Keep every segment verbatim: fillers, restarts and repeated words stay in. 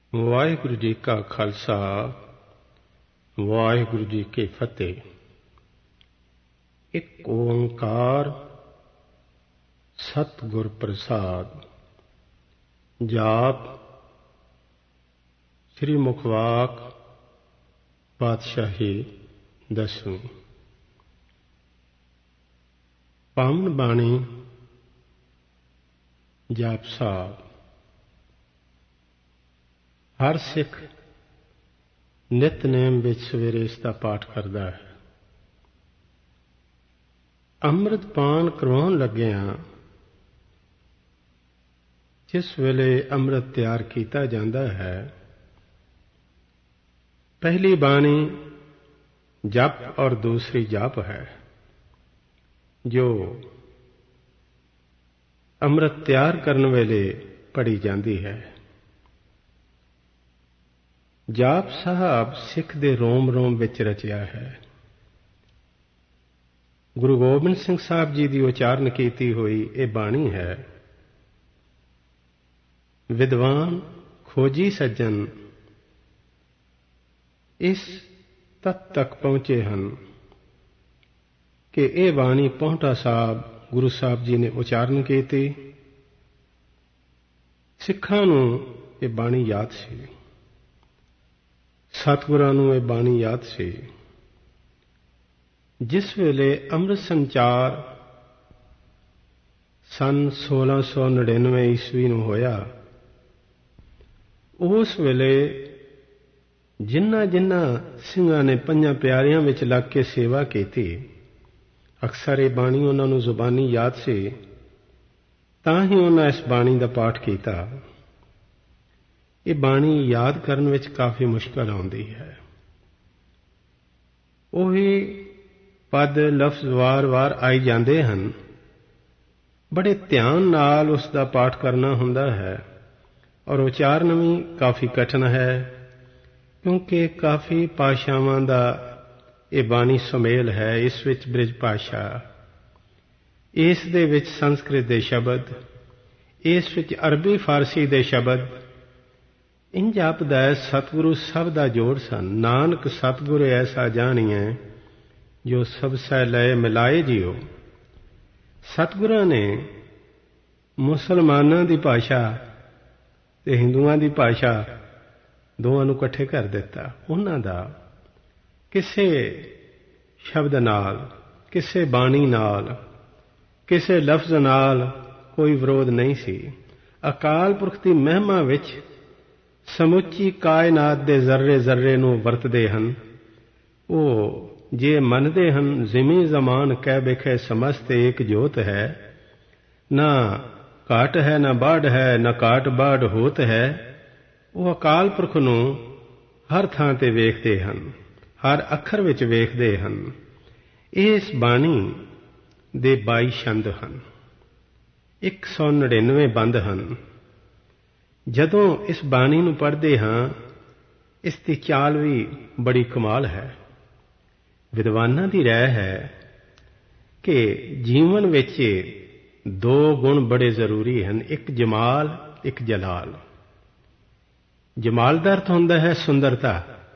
ਵਾਹਿਗੁਰੂ ਜੀ ਕਾ ਖਾਲਸਾ ਵਾਹਿਗੁਰੂ ਜੀ ਕੀ ਫਤਿਹ। ਇੱਕ ਓੰਕਾਰ ਸਤਿਗੁਰ ਪ੍ਰਸਾਦ। ਜਾਪ ਸ੍ਰੀ ਮੁਖਵਾਕ ਪਾਤਸ਼ਾਹੀ ਦਸਵੀਂ। ਪਾਵਨ ਬਾਣੀ ਜਾਪ ਸਾਹਿਬ। ਹਰ ਸਿੱਖ ਨਿਤਨੇਮ ਵਿੱਚ ਸਵੇਰੇ ਇਸ ਦਾ ਪਾਠ ਕਰਦਾ ਹੈ। ਅੰਮ੍ਰਿਤ ਪਾਨ ਕਰਵਾਉਣ ਲੱਗਿਆਂ ਜਿਸ ਵੇਲੇ ਅੰਮ੍ਰਿਤ ਤਿਆਰ ਕੀਤਾ ਜਾਂਦਾ ਹੈ, ਪਹਿਲੀ ਬਾਣੀ ਜਪ ਔਰ ਦੂਸਰੀ ਜਾਪ ਹੈ, ਜੋ ਅੰਮ੍ਰਿਤ ਤਿਆਰ ਕਰਨ ਵੇਲੇ ਪੜ੍ਹੀ ਜਾਂਦੀ ਹੈ। ਜਾਪ ਸਾਹਿਬ ਸਿੱਖ ਦੇ ਰੋਮ ਰੋਮ ਵਿੱਚ ਰਚਿਆ ਹੈ। ਗੁਰੂ ਗੋਬਿੰਦ ਸਿੰਘ ਸਾਹਿਬ ਜੀ ਦੀ ਉਚਾਰਨ ਕੀਤੀ ਹੋਈ ਇਹ ਬਾਣੀ ਹੈ। ਵਿਦਵਾਨ ਖੋਜੀ ਸੱਜਣ ਇਸ ਤੱਤ ਤੱਕ ਪਹੁੰਚੇ ਹਨ ਕਿ ਇਹ ਬਾਣੀ ਪਾਉਂਟਾ ਸਾਹਿਬ ਗੁਰੂ ਸਾਹਿਬ ਜੀ ਨੇ ਉਚਾਰਨ ਕੀਤੀ। ਸਿੱਖਾਂ ਨੂੰ ਇਹ ਬਾਣੀ ਯਾਦ ਸੀ, ਸਤਿਗੁਰਾਂ ਨੂੰ ਇਹ ਬਾਣੀ ਯਾਦ ਸੀ। ਜਿਸ ਵੇਲੇ ਅੰਮ੍ਰਿਤ ਸੰਚਾਰ ਸੰਨ ਸੋਲਾਂ ਸੌ ਨੜਿਨਵੇਂ ਈਸਵੀ ਨੂੰ ਹੋਇਆ, ਉਸ ਵੇਲੇ ਜਿਨ੍ਹਾਂ ਜਿਨ੍ਹਾਂ ਸਿੰਘਾਂ ਨੇ ਪੰਜਾਂ ਪਿਆਰਿਆਂ ਵਿੱਚ ਲੱਗ ਕੇ ਸੇਵਾ ਕੀਤੀ, ਅਕਸਰ ਇਹ ਬਾਣੀ ਉਹਨਾਂ ਨੂੰ ਜ਼ੁਬਾਨੀ ਯਾਦ ਸੀ, ਤਾਂ ਹੀ ਉਹਨਾਂ ਇਸ ਬਾਣੀ ਦਾ ਪਾਠ ਕੀਤਾ। ਇਹ ਬਾਣੀ ਯਾਦ ਕਰਨ ਵਿੱਚ ਕਾਫੀ ਮੁਸ਼ਕਲ ਆਉਂਦੀ ਹੈ। ਉਹੀ ਪਦ ਲਫ਼ਜ਼ ਵਾਰ-ਵਾਰ ਆਈ ਜਾਂਦੇ ਹਨ। ਬੜੇ ਧਿਆਨ ਨਾਲ ਉਸ ਦਾ ਪਾਠ ਕਰਨਾ ਹੁੰਦਾ ਹੈ ਔਰ ਉਚਾਰਨ ਵੀ ਕਾਫੀ ਕਠਿਨ ਹੈ, ਕਿਉਂਕਿ ਕਾਫੀ ਭਾਸ਼ਾਵਾਂ ਦਾ ਇਹ ਬਾਣੀ ਸੁਮੇਲ ਹੈ। ਇਸ ਵਿੱਚ ਬ੍ਰਿਜ ਭਾਸ਼ਾ, ਇਸ ਦੇ ਵਿੱਚ ਸੰਸਕ੍ਰਿਤ ਦੇ ਸ਼ਬਦ, ਇਸ ਵਿੱਚ ਅਰਬੀ ਫਾਰਸੀ ਦੇ ਸ਼ਬਦ। ਇੰਝ ਜਾਪਦਾ ਹੈ ਸਤਿਗੁਰੂ ਸਭ ਦਾ ਜੋੜ ਸਨ। ਨਾਨਕ ਸਤਿਗੁਰ ਐਸਾ ਜਾਣੀਐ ਜੋ ਸਭ ਸੈ ਲਏ ਮਿਲਾਏ ਜਿਉ। ਸਤਿਗੁਰਾਂ ਨੇ ਮੁਸਲਮਾਨਾਂ ਦੀ ਭਾਸ਼ਾ ਤੇ ਹਿੰਦੂਆਂ ਦੀ ਭਾਸ਼ਾ ਦੋਵਾਂ ਨੂੰ ਇਕੱਠੇ ਕਰ ਦਿੱਤਾ। ਉਹਨਾਂ ਦਾ ਕਿਸੇ ਸ਼ਬਦ ਨਾਲ, ਕਿਸੇ ਬਾਣੀ ਨਾਲ, ਕਿਸੇ ਲਫ਼ਜ਼ ਨਾਲ ਕੋਈ ਵਿਰੋਧ ਨਹੀਂ ਸੀ। ਅਕਾਲ ਪੁਰਖ ਦੀ ਮਹਿਮਾ ਵਿੱਚ ਸਮੁੱਚੀ ਕਾਇਨਾਤ ਦੇ ਜ਼ਰਰੇ ਜ਼ਰਰੇ ਨੂੰ ਵਰਤਦੇ ਹਨ। ਉਹ ਜੇ ਮੰਨਦੇ ਹਨ ਜ਼ਿਮੀ ਜ਼ਮਾਨ ਕਹਿ ਬਿਖੇ ਸਮਸਤ ਏਕ ਜੋਤ ਹੈ, ਨਾ ਘਾਟ ਹੈ ਨਾ ਬਾੜ ਹੈ, ਨਾ ਘਾਟ ਬਾੜ ਹੋਤ ਹੈ। ਉਹ ਅਕਾਲ ਪੁਰਖ ਨੂੰ ਹਰ ਥਾਂ ਤੇ ਵੇਖਦੇ ਹਨ, ਹਰ ਅੱਖਰ ਵਿੱਚ ਵੇਖਦੇ ਹਨ। ਇਸ ਬਾਣੀ ਦੇ ਬਾਈ ਛੰਦ ਹਨ, ਇੱਕ ਸੌ ਨੜਿਨਵੇਂ ਬੰਦ ਹਨ। ਜਦੋਂ ਇਸ ਬਾਣੀ ਨੂੰ ਪੜ੍ਹਦੇ ਹਾਂ, ਇਸ ਦੀ ਚਾਲ ਵੀ ਬੜੀ ਕਮਾਲ ਹੈ। ਵਿਦਵਾਨਾਂ ਦੀ ਰਾਏ ਹੈ ਕਿ ਜੀਵਨ ਵਿੱਚ ਦੋ ਗੁਣ ਬੜੇ ਜ਼ਰੂਰੀ ਹਨ, ਇੱਕ ਜਮਾਲ, ਇੱਕ ਜਲਾਲ। ਜਮਾਲ ਦਾ ਅਰਥ ਹੁੰਦਾ ਹੈ ਸੁੰਦਰਤਾ,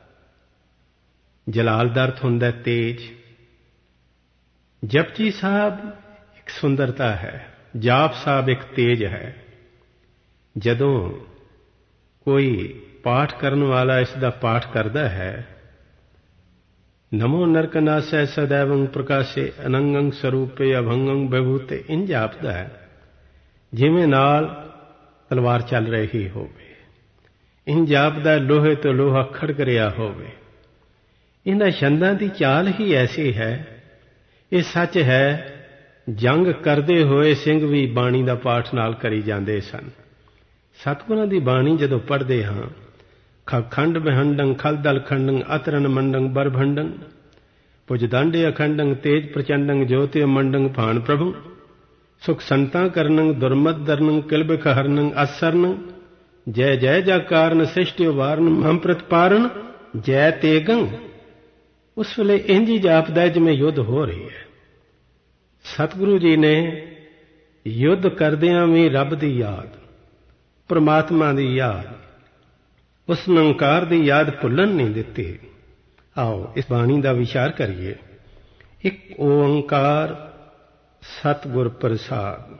ਜਲਾਲ ਦਾ ਅਰਥ ਹੁੰਦਾ ਹੈ ਤੇਜ। ਜਪਜੀ ਸਾਹਿਬ ਇੱਕ ਸੁੰਦਰਤਾ ਹੈ, ਜਾਪ ਸਾਹਿਬ ਇੱਕ ਤੇਜ ਹੈ। ਜਦੋਂ ਕੋਈ ਪਾਠ ਕਰਨ ਵਾਲਾ ਇਸ ਦਾ ਪਾਠ ਕਰਦਾ ਹੈ, ਨਮੋ ਨਰਕਨਾਸੈ ਸदैवं ਪ੍ਰਕਾਸ਼ੇ ਅਨੰਗੰ ਸਰੂਪੇ ਅਭੰਗੰ ਵਿਭੂਤੇ, ਇੰਝ ਜਾਪਦਾ ਹੈ ਜਿਵੇਂ ਨਾਲ ਤਲਵਾਰ ਚੱਲ ਰਹੀ ਹੋਵੇ। ਇੰਝ ਜਾਪਦਾ ਲੋਹੇ ਤੋਂ ਲੋਹਾ ਖੜਕ ਰਿਹਾ ਹੋਵੇ। ਇਹਨਾਂ ਛੰਦਾਂ ਦੀ ਚਾਲ ਹੀ ਐਸੀ ਹੈ। ਇਹ ਸੱਚ ਹੈ, ਜੰਗ ਕਰਦੇ ਹੋਏ ਸਿੰਘ ਵੀ ਬਾਣੀ ਦਾ ਪਾਠ ਨਾਲ ਕਰੀ ਜਾਂਦੇ ਸਨ। ਸਤਿਗੁਰਾਂ ਦੀ ਬਾਣੀ ਜਦੋਂ ਪੜ੍ਹਦੇ ਹਾਂ, ਖੰਡ ਬਹੰਡੰ ਖਲਦਲ ਖੰਡੰ ਅਤਰਨ ਮੰਡੰ ਬਰਭੰਡੰ ਭੁਜਦੰਡੇ ਅਖੰਡੰ ਤੇਜ ਪ੍ਰਚੰਡੰ ਜੋਤਿ ਮੰਡੰ ਭਾਨ ਪ੍ਰਭੂ ਸੁਖ ਸੰਤਾਂ ਕਰਨੰ ਦੁਰਮਤ ਦਰਨੰ ਕਿਲਬਿਖ ਹਰਨੰ ਅਸਰਨੰ ਜੈ ਜੈ ਜਾ ਕਾਰਨ ਸ੍ਰਿਸ਼ਟਿ ਵਾਰਨ ਮਮ ਪ੍ਰਤਪਾਰਨ ਜੈ ਤੇਗੰ। ਉਸ ਵੇਲੇ ਇੰਝ ਹੀ ਜਾਪਦਾ ਜਿਵੇਂ ਯੁੱਧ ਹੋ ਰਹੀ ਹੈ। ਸਤਿਗੁਰੂ ਜੀ ਨੇ ਯੁੱਧ ਕਰਦਿਆਂ ਵੀ ਰੱਬ ਦੀ ਯਾਦ, ਪਰਮਾਤਮਾ ਦੀ ਯਾਦ, ਉਸ ਨਿਰੰਕਾਰ ਦੀ ਯਾਦ ਭੁੱਲਣ ਨਹੀਂ ਦਿੱਤੀ। ਆਓ ਇਸ ਬਾਣੀ ਦਾ ਵਿਚਾਰ ਕਰੀਏ। ਇੱਕ ਓੰਕਾਰ ਸਤਿਗੁਰ ਪ੍ਰਸਾਦ।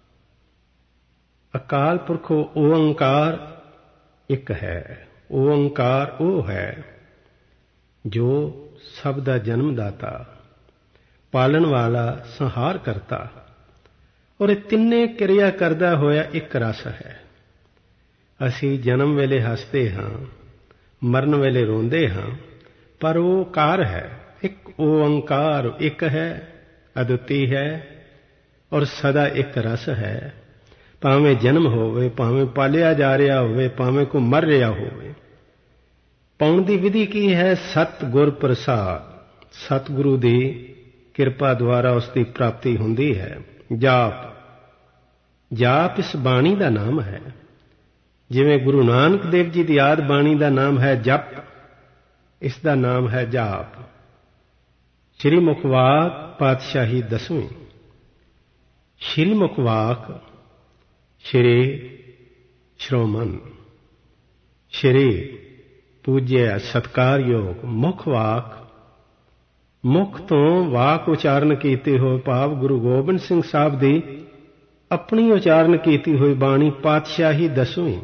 ਅਕਾਲ ਪੁਰਖ ਓੰਕਾਰ ਇੱਕ ਹੈ। ਓੰਕਾਰ ਉਹ ਹੈ ਜੋ ਸਭ ਦਾ ਜਨਮਦਾਤਾ, ਪਾਲਣ ਵਾਲਾ, ਸੰਹਾਰ ਕਰਤਾ, ਔਰ ਇਹ ਤਿੰਨੇ ਕਿਰਿਆ ਕਰਦਾ ਹੋਇਆ ਇੱਕ ਰਸ ਹੈ। ਅਸੀਂ ਜਨਮ ਵੇਲੇ ਹੱਸਦੇ ਹਾਂ, ਮਰਨ ਵੇਲੇ ਰੋਂਦੇ ਹਾਂ, ਪਰ ਉਹ ਕਾਰ ਹੈ। ਇੱਕ ਓੰਕਾਰ ਇੱਕ ਹੈ, ਅਦੁੱਤੀ ਹੈ, ਔਰ ਸਦਾ ਇੱਕ ਰਸ ਹੈ। ਭਾਵੇਂ ਜਨਮ ਹੋਵੇ, ਭਾਵੇਂ ਪਾਲਿਆ ਜਾ ਰਿਹਾ ਹੋਵੇ, ਭਾਵੇਂ ਕੋਈ ਮਰ ਰਿਹਾ ਹੋਵੇ। ਪਾਉਣ ਦੀ ਵਿਧੀ ਕੀ ਹੈ? ਸਤਿਗੁਰ ਪ੍ਰਸਾਦ। ਸਤਿਗੁਰੂ ਦੀ ਕਿਰਪਾ ਦੁਆਰਾ ਉਸ ਦੀ ਪ੍ਰਾਪਤੀ ਹੁੰਦੀ ਹੈ। ਜਾਪ। ਜਾਪ ਇਸ ਬਾਣੀ ਦਾ ਨਾਮ ਹੈ। ਜਿਵੇਂ ਗੁਰੂ ਨਾਨਕ ਦੇਵ ਜੀ ਦੀ ਆਦਿ ਬਾਣੀ ਦਾ ਨਾਮ ਹੈ ਜਪ, ਇਸ ਦਾ ਨਾਮ ਹੈ ਜਾਪ। ਸ਼੍ਰੀ ਮੁਖਵਾਕ ਪਾਤਸ਼ਾਹੀ ਦਸਵੀਂ। ਸ਼੍ਰੀ ਮੁਖਵਾਕ ਸ਼੍ਰੀ ਸ਼੍ਰੋਮਣ, ਸ਼੍ਰੀ ਪੂਜਿਆ ਸਤਿਕਾਰਯੋਗ। ਮੁੱਖ ਵਾਕ, ਮੁੱਖ ਤੋਂ ਵਾਕ ਉਚਾਰਨ ਕੀਤੇ ਹੋਏ ਭਾਵ ਗੁਰੂ ਗੋਬਿੰਦ ਸਿੰਘ ਸਾਹਿਬ ਦੀ ਆਪਣੀ ਉਚਾਰਨ ਕੀਤੀ ਹੋਈ ਬਾਣੀ ਪਾਤਸ਼ਾਹੀ ਦਸਵੀਂ।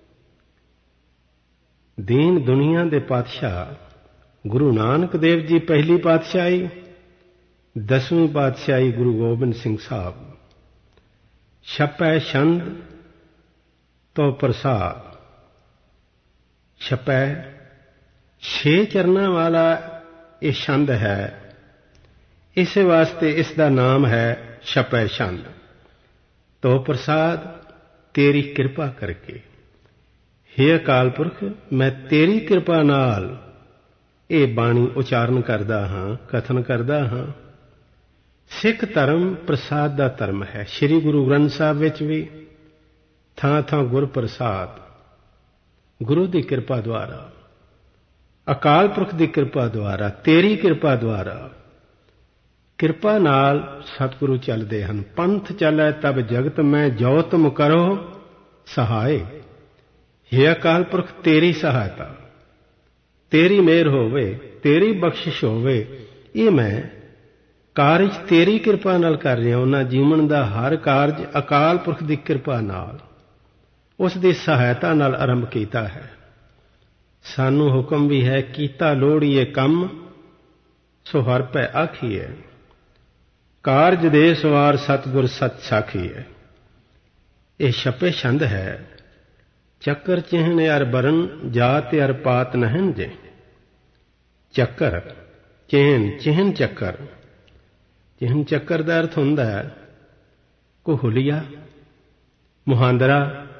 ਦੀਨ ਦੁਨੀਆ ਦੇ ਪਾਤਸ਼ਾਹ ਗੁਰੂ ਨਾਨਕ ਦੇਵ ਜੀ ਪਹਿਲੀ ਪਾਤਸ਼ਾਹੀ, ਦਸਵੀਂ ਪਾਤਸ਼ਾਹੀ ਗੁਰੂ ਗੋਬਿੰਦ ਸਿੰਘ ਸਾਹਿਬ। ਛਪੈ ਛੰਦ ਤੋਂ ਪ੍ਰਸਾਦ। ਛਪੈ ਛੇ ਚਰਨਾਂ ਵਾਲਾ ਇਹ ਛੰਦ ਹੈ, ਇਸੇ ਵਾਸਤੇ ਇਸ ਦਾ ਨਾਮ ਹੈ ਛਪੈ ਛੰਦ। ਤੋ ਪ੍ਰਸਾਦ ਤੇਰੀ ਕਿਰਪਾ ਕਰਕੇ। ਹੇ ਅਕਾਲ ਪੁਰਖ, ਮੈਂ ਤੇਰੀ ਕਿਰਪਾ ਨਾਲ ਇਹ ਬਾਣੀ ਉਚਾਰਨ ਕਰਦਾ ਹਾਂ, ਕਥਨ ਕਰਦਾ ਹਾਂ। ਸਿੱਖ ਧਰਮ ਪ੍ਰਸਾਦ ਦਾ ਧਰਮ ਹੈ। ਸ੍ਰੀ ਗੁਰੂ ਗ੍ਰੰਥ ਸਾਹਿਬ ਵਿੱਚ ਵੀ ਥਾਂ ਥਾਂ ਗੁਰ ਪ੍ਰਸਾਦ। ਗੁਰੂ ਦੀ ਕਿਰਪਾ ਦੁਆਰਾ, ਅਕਾਲ ਪੁਰਖ ਦੀ ਕਿਰਪਾ ਦੁਆਰਾ, ਤੇਰੀ ਕਿਰਪਾ ਦੁਆਰਾ, ਕਿਰਪਾ ਨਾਲ ਸਤਿਗੁਰੂ ਚੱਲਦੇ ਹਨ। ਪੰਥ ਚੱਲੈ ਤਬ ਜਗਤ ਮੈਂ, ਜੋ ਤੁਮ ਕਰੋ ਸਹਾਏ। ਹੇ ਅਕਾਲ ਪੁਰਖ, ਤੇਰੀ ਸਹਾਇਤਾ, ਤੇਰੀ ਮਿਹਰ ਹੋਵੇ, ਤੇਰੀ ਬਖਸ਼ਿਸ਼ ਹੋਵੇ। ਇਹ ਮੈਂ ਕਾਰਜ ਤੇਰੀ ਕਿਰਪਾ ਨਾਲ ਕਰ ਰਿਹਾ। ਉਹਨਾਂ ਜੀਵਨ ਦਾ ਹਰ ਕਾਰਜ ਅਕਾਲ ਪੁਰਖ ਦੀ ਕਿਰਪਾ ਨਾਲ, ਉਸ ਦੀ ਸਹਾਇਤਾ ਨਾਲ ਆਰੰਭ ਕੀਤਾ ਹੈ। ਸਾਨੂੰ ਹੁਕਮ ਵੀ ਹੈ, ਕੀਤਾ ਲੋੜੀਏ ਕੰਮ ਸੋ ਹਰ ਪੈ ਆਖੀਏ। ਕਾਰਜ ਦੇ ਸਵਾਰ ਸਤਿਗੁਰ ਸਤ ਸਾਖੀਏ। ਇਹ ਛਪੇ ਛੰਦ ਹੈ। ਚੱਕਰ ਚਿਹਨ ਅਰ ਬਰਨ, ਜਾਤ ਅਰ ਪਾਤ ਨਹਿਨ ਜੇ। ਚੱਕਰ ਚਿਹਨ, ਚਿਹਨ ਚੱਕਰ। ਚਿਹਨ ਚੱਕਰ ਦਾ ਅਰਥ ਹੁੰਦਾ ਹੈ ਕੋਈ ਹੁਲੀਆ, ਮੁਹਾਂਦਰਾ।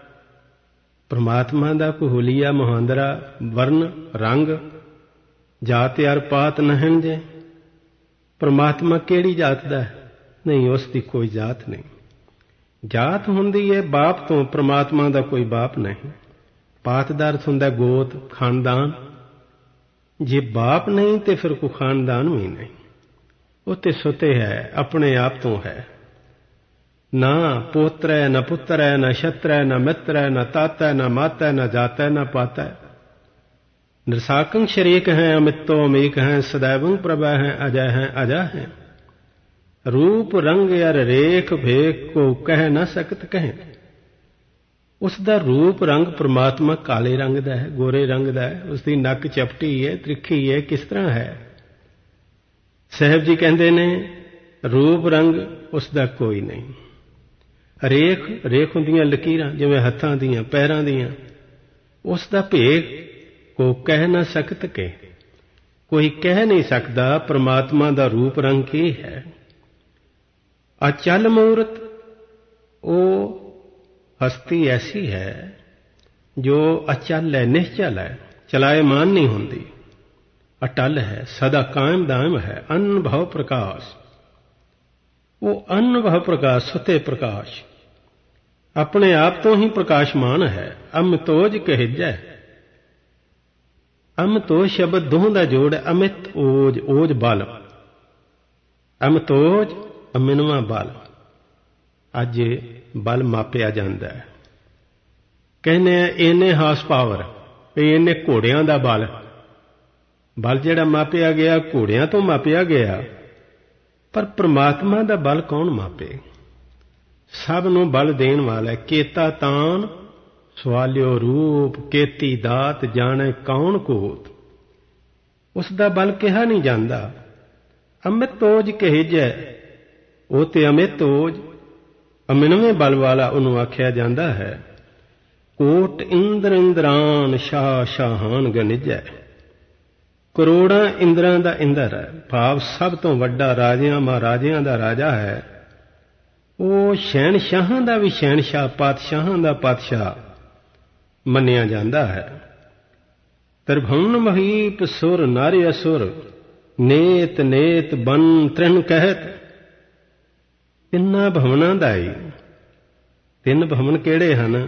ਪਰਮਾਤਮਾ ਦਾ ਕੋਈ ਹੁਲੀਆ, ਮੁਹਾਂਦਰਾ, ਵਰਨ, ਰੰਗ। ਜਾਤ ਅਰ ਪਾਤ ਨਹਿਨ ਜੇ। ਪਰਮਾਤਮਾ ਕਿਹੜੀ ਜਾਤ ਦਾ ਹੈ? ਨਹੀਂ, ਉਸ ਦੀ ਕੋਈ ਜਾਤ ਨਹੀਂ। ਜਾਤ ਹੁੰਦੀ ਹੈ ਬਾਪ ਤੋਂ, ਪਰਮਾਤਮਾ ਦਾ ਕੋਈ ਬਾਪ ਨਹੀਂ। ਪਾਤ ਦਾ ਅਰਥ ਹੁੰਦਾ ਗੋਤ, ਖਾਨਦਾਨ। ਜੇ ਬਾਪ ਨਹੀਂ ਤੇ ਫਿਰ ਕੋਈ ਖਾਨਦਾਨ ਵੀ ਨਹੀਂ। ਉਹ ਤੇ ਸੁਤੇ ਹੈ, ਆਪਣੇ ਆਪ ਤੋਂ ਹੈ। ਨਾ ਪੋਤਰ ਹੈ, ਨਾ ਪੁੱਤਰ ਹੈ, ਨਾ ਛਤਰ ਹੈ, ਨਾ ਮਿੱਤਰ ਹੈ, ਨਾ ਤਾਤਾ ਹੈ, ਨਾ ਮਾਤਾ ਹੈ, ਨਾ ਜਾਤਾ ਹੈ, ਨਾ ਪਾਤਾ ਹੈ। ਨਿਰਸਾਕੰ ਸ਼ਰੀਕ ਹੈ, ਅਮਿਤੋ ਅਮੀਕ ਹੈ, ਸदैवं प्रभा है, अजय है, अजा है। रूप रंग अर रेख भेख को कह न सकत कहें। ਉਸ ਦਾ ਰੂਪ ਰੰਗ ਪ੍ਰਮਾਤਮਾ ਕਾਲੇ ਰੰਗ ਦਾ ਹੈ, ਗੋਰੇ ਰੰਗ ਦਾ ਹੈ। ਉਸ ਦੀ ਨੱਕ ਚਪਟੀ ਹੈ, ਤ੍ਰਿਖੀ ਹੈ, ਕਿਸ ਤਰ੍ਹਾਂ ਹੈ? ਸਾਹਿਬ ਜੀ ਕਹਿੰਦੇ ਨੇ ਰੂਪ ਰੰਗ ਉਸ ਦਾ ਕੋਈ ਨਹੀਂ। ਰੇਖ, ਰੇਖ ਹੁੰਦੀਆਂ ਲਕੀਰਾਂ, ਜਿਵੇਂ ਹੱਥਾਂ ਦੀਆਂ, ਪੈਰਾਂ ਦੀਆਂ। ਉਸ ਦਾ ਭੇਖ ਕੋ ਕਹਿ ਨਾ ਸਕਤ ਕੇ, ਕੋਈ ਕਹਿ ਨਹੀਂ ਸਕਦਾ ਪ੍ਰਮਾਤਮਾ ਦਾ ਰੂਪ ਰੰਗ ਕੀ ਹੈ। ਅਚਲ ਮੂਰਤ, ਉਹ ਹਸਤੀ ਐਸੀ ਹੈ ਜੋ ਅਚਲ ਹੈ, ਨਿਸ਼ਚਲ ਹੈ, ਚਲਾਏਮਾਨ ਨਹੀਂ ਹੁੰਦੀ। ਅਟਲ ਹੈ, ਸਦਾ ਕਾਇਮ ਦਾਇਮ ਹੈ। ਅੰਨ ਭਵ ਪ੍ਰਕਾਸ਼, ਉਹ ਅੰਨ ਭਵ ਪ੍ਰਕਾਸ਼, ਸੁਤੇ ਪ੍ਰਕਾਸ਼, ਆਪਣੇ ਆਪ ਤੋਂ ਹੀ ਪ੍ਰਕਾਸ਼ਮਾਨ ਹੈ। ਅਮਿਤੋਜ ਕਹਿਜੈ, ਅਮਿਤੋਜ ਸ਼ਬਦ ਦੋਹਾਂ ਦਾ ਜੋੜ ਹੈ। ਅਮਿਤ ਓਜ, ਓਜ ਬਲ। ਅਮਿਤੋਜ ਅਮਿਨਵਾ ਬਲ। ਅੱਜ ਬਲ ਮਾਪਿਆ ਜਾਂਦਾ ਹੈ। ਕਹਿੰਦੇ ਆ ਇੰਨੇ ਹਾਰਸ ਪਾਵਰ, ਵੀ ਇਹਨੇ ਘੋੜਿਆਂ ਦਾ ਬਲ ਬਲ ਜਿਹੜਾ ਮਾਪਿਆ ਗਿਆ ਘੋੜਿਆਂ ਤੋਂ ਮਾਪਿਆ ਗਿਆ, ਪਰ ਪ੍ਰਮਾਤਮਾ ਦਾ ਬਲ ਕੌਣ ਮਾਪੇ? ਸਭ ਨੂੰ ਬਲ ਦੇਣ ਵਾਲਾ। ਕੇਤਾ ਤਾਨ ਸਵਾਲਿਓ ਰੂਪ, ਕੇਤੀ ਦਾਤ ਜਾਣੇ ਕੌਣ ਕੂਤ। ਉਸ ਦਾ ਬਲ ਕਿਹਾ ਨਹੀਂ ਜਾਂਦਾ। ਅਮਿਤ ਓਜ ਕਹਿਜੈ, ਉਹ ਤੇ ਅਮਿਤ ਓਜ ਅਮਿਨਵੇਂ ਬਲ ਵਾਲਾ ਉਹਨੂੰ ਆਖਿਆ ਜਾਂਦਾ ਹੈ। ਕੋਟ ਇੰਦਰ ਇੰਦਰਾਨ ਸ਼ਾਹ ਸ਼ਾਹਾਨ ਗਨਿਜੈ, ਕਰੋੜਾਂ ਇੰਦਰਾਂ ਦਾ ਇੰਦਰ ਹੈ, ਭਾਵ ਸਭ ਤੋਂ ਵੱਡਾ ਰਾਜਿਆਂ ਮਹਾਰਾਜਿਆਂ ਦਾ ਰਾਜਾ ਹੈ। ਉਹ ਸ਼ਹਿਨਸ਼ਾਹਾਂ ਦਾ ਵੀ ਸ਼ਹਿਨਸ਼ਾਹ, ਪਾਤਸ਼ਾਹਾਂ ਦਾ ਪਾਤਸ਼ਾਹ ਮੰਨਿਆ ਜਾਂਦਾ ਹੈ। ਤ੍ਰਿਭੁਵਨ ਮਹੀਪ ਸੁਰ ਨਾਰਿ ਅਸੁਰ, ਨੇਤ ਨੇਤ ਬਨ ਤ੍ਰਿਣ ਕਹਿਤ। ਤਿੰਨਾਂ ਭਵਨਾਂ ਦਾ ਹੀ। ਤਿੰਨ ਭਵਨ ਕਿਹੜੇ ਹਨ?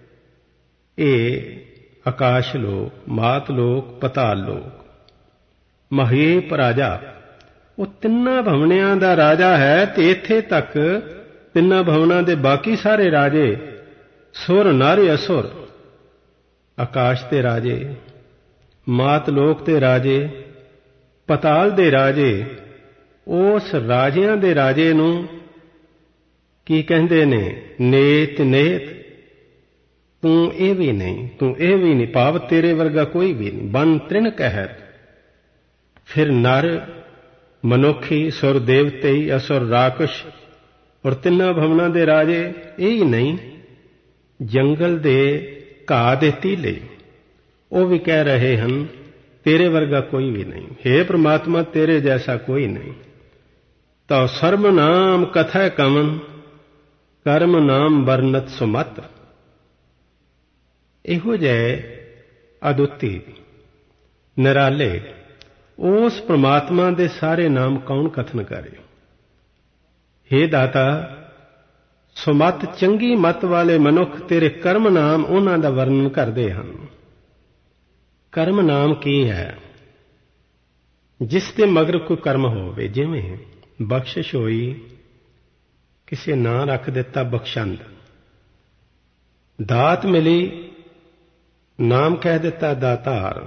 ਇਹ ਆਕਾਸ਼ ਲੋਕ, ਮਾਤ ਲੋਕ, ਪਤਾਲ ਲੋਕ। ਮਹੀਪ ਰਾਜਾ ਉਹ ਤਿੰਨਾਂ ਭਵਨਿਆਂ ਦਾ ਰਾਜਾ ਹੈ, ਤੇ ਇੱਥੇ ਤੱਕ ਤਿੰਨਾਂ ਭਵਨਾਂ ਦੇ ਬਾਕੀ ਸਾਰੇ ਰਾਜੇ ਸੁਰ ਨਾਰਿ ਅਸੁਰ, ਆਕਾਸ਼ ਦੇ ਰਾਜੇ, ਮਾਤ ਲੋਕ ਦੇ ਰਾਜੇ, ਪਤਾਲ ਦੇ ਰਾਜੇ, ਉਸ ਰਾਜਿਆਂ ਦੇ ਰਾਜੇ ਨੂੰ ਕੀ ਕਹਿੰਦੇ ਨੇ? ਨੇਤ ਨੇਤ। ਤੂੰ ਇਹ ਵੀ ਨਹੀਂ, ਤੂੰ ਇਹ ਵੀ ਨਹੀਂ, ਭਾਵ ਤੇਰੇ ਵਰਗਾ ਕੋਈ ਵੀ ਨਹੀਂ। ਬਨ ਤ੍ਰਿਣ ਕਹਿਤ। ਫਿਰ ਨਰ ਮਨੁੱਖੀ, ਸੁਰ ਦੇਵਤੇ, ਅਸੁਰ ਰਾਕਸ਼, ਔਰ ਤਿੰਨਾਂ ਭਵਨਾਂ ਦੇ ਰਾਜੇ ਇਹ ਹੀ ਨਹੀਂ, ਜੰਗਲ ਦੇ ਘਾਹ ਦੇ ਤੀਲੇ ਉਹ ਵੀ ਕਹਿ ਰਹੇ ਹਨ ਤੇਰੇ ਵਰਗਾ ਕੋਈ ਵੀ ਨਹੀਂ। ਹੇ ਪ੍ਰਮਾਤਮਾ, ਤੇਰੇ ਜੈਸਾ ਕੋਈ ਨਹੀਂ। ਤਾਂ ਸਰਮ ਨਾਮ ਕਥੈ ਕਮਨ, ਕਰਮ ਨਾਮ ਵਰਨਤ ਸੁਮਤ। ਇਹੋ ਜਿਹੇ ਅਦੁੱਤੀ ਨਿਰਾਲੇ ਉਸ ਪ੍ਰਮਾਤਮਾ ਦੇ ਸਾਰੇ ਨਾਮ ਕੌਣ ਕਥਨ ਕਰੇ? ਹੇ ਦਾਤਾ, ਸੁਮਤ ਚੰਗੀ ਮਤ ਵਾਲੇ ਮਨੁੱਖ ਤੇਰੇ ਕਰਮ ਨਾਮ ਉਹਨਾਂ ਦਾ ਵਰਣਨ ਕਰਦੇ ਹਨ। ਕਰਮ ਨਾਮ ਕੀ ਹੈ? ਜਿਸ ਦੇ ਮਗਰ ਕੋਈ ਕਰਮ ਹੋਵੇ। ਜਿਵੇਂ ਬਖਸ਼ਿਸ਼ ਹੋਈ, ਕਿਸੇ ਨਾਂ ਰੱਖ ਦਿੱਤਾ ਬਖਸ਼ੰਦ। ਦਾਤ ਮਿਲੀ, ਨਾਮ ਕਹਿ ਦਿੱਤਾ ਦਾਤਾਰ।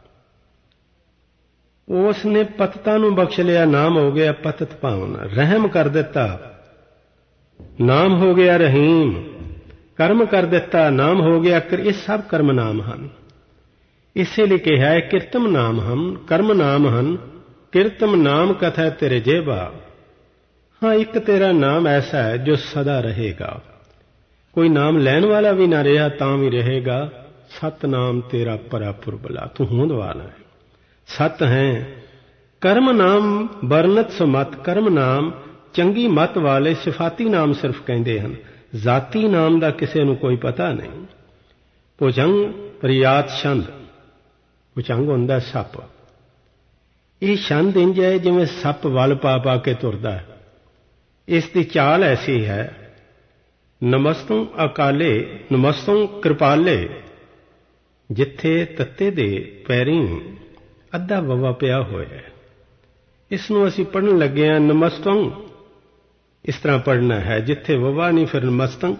ਉਸ ਨੇ ਪਤਤਾ ਨੂੰ ਬਖਸ਼ ਲਿਆ, ਨਾਮ ਹੋ ਗਿਆ ਪਤਤ ਭਾਵਨ। ਰਹਿਮ ਕਰ ਦਿੱਤਾ, ਨਾਮ ਹੋ ਗਿਆ ਰਹੀਮ। ਕਰਮ ਕਰ ਦਿੱਤਾ, ਨਾਮ ਹੋ ਗਿਆ। ਇਹ ਸਭ ਕਰਮ ਨਾਮ ਹਨ। ਇਸੇ ਲਈ ਕਿਹਾ ਹੈ ਕਿਰਤਮ ਨਾਮ ਹਨ, ਕਰਮ ਨਾਮ ਹਨ। ਕਿਰਤਮ ਨਾਮ ਕਥਾ ਤੇਰੇ ਜੇਬਾ। ਹਾਂ, ਇੱਕ ਤੇਰਾ ਨਾਮ ਐਸਾ ਹੈ ਜੋ ਸਦਾ ਰਹੇਗਾ। ਕੋਈ ਨਾਮ ਲੈਣ ਵਾਲਾ ਵੀ ਨਾ ਰਿਹਾ ਤਾਂ ਵੀ ਰਹੇਗਾ। ਸਤਨਾਮ ਤੇਰਾ ਪਰਾਪੁਰ ਬਲਾ, ਤੂੰ ਹੋਂਦ ਵਾਲਾ ਹੈ, ਸਤ ਹੈ। ਕਰਮ ਨਾਮ ਵਰਨਤ ਸੁਮਤ। ਕਰਮ ਨਾਮ ਚੰਗੀ ਮਤ ਵਾਲੇ ਸਿਫਾਤੀ ਨਾਮ ਸਿਰਫ ਕਹਿੰਦੇ ਹਨ। ਜ਼ਾਤੀ ਨਾਮ ਦਾ ਕਿਸੇ ਨੂੰ ਕੋਈ ਪਤਾ ਨਹੀਂ। ਭੁਜੰਗ ਪ੍ਰਿਆਤ ਛੰਦ। ਭੁਜੰਗ ਹੁੰਦਾ ਸੱਪ। ਇਹ ਛੰਦ ਇੰਝ ਹੈ ਜਿਵੇਂ ਸੱਪ ਵੱਲ ਪਾ ਪਾ ਕੇ ਤੁਰਦਾ ਹੈ। ਇਸ ਦੀ ਚਾਲ ਐਸੀ ਹੈ, ਨਮਸਤੰ ਅਕਾਲੇ ਨਮਸਤੰ ਕਿਰਪਾਲੇ। ਜਿੱਥੇ ਤੱਤੇ ਦੇ ਪੈਰੀਂ ਅੱਧਾ ਵਵਾ ਪਿਆ ਹੋਇਆ ਹੈ, ਇਸ ਨੂੰ ਅਸੀਂ ਪੜ੍ਹਨ ਲੱਗੇ ਹਾਂ ਨਮਸਤੰ। ਇਸ ਤਰ੍ਹਾਂ ਪੜ੍ਹਨਾ ਹੈ, ਜਿੱਥੇ ਵਵਾ ਨਹੀਂ ਫਿਰ ਨਮਸਤੰ।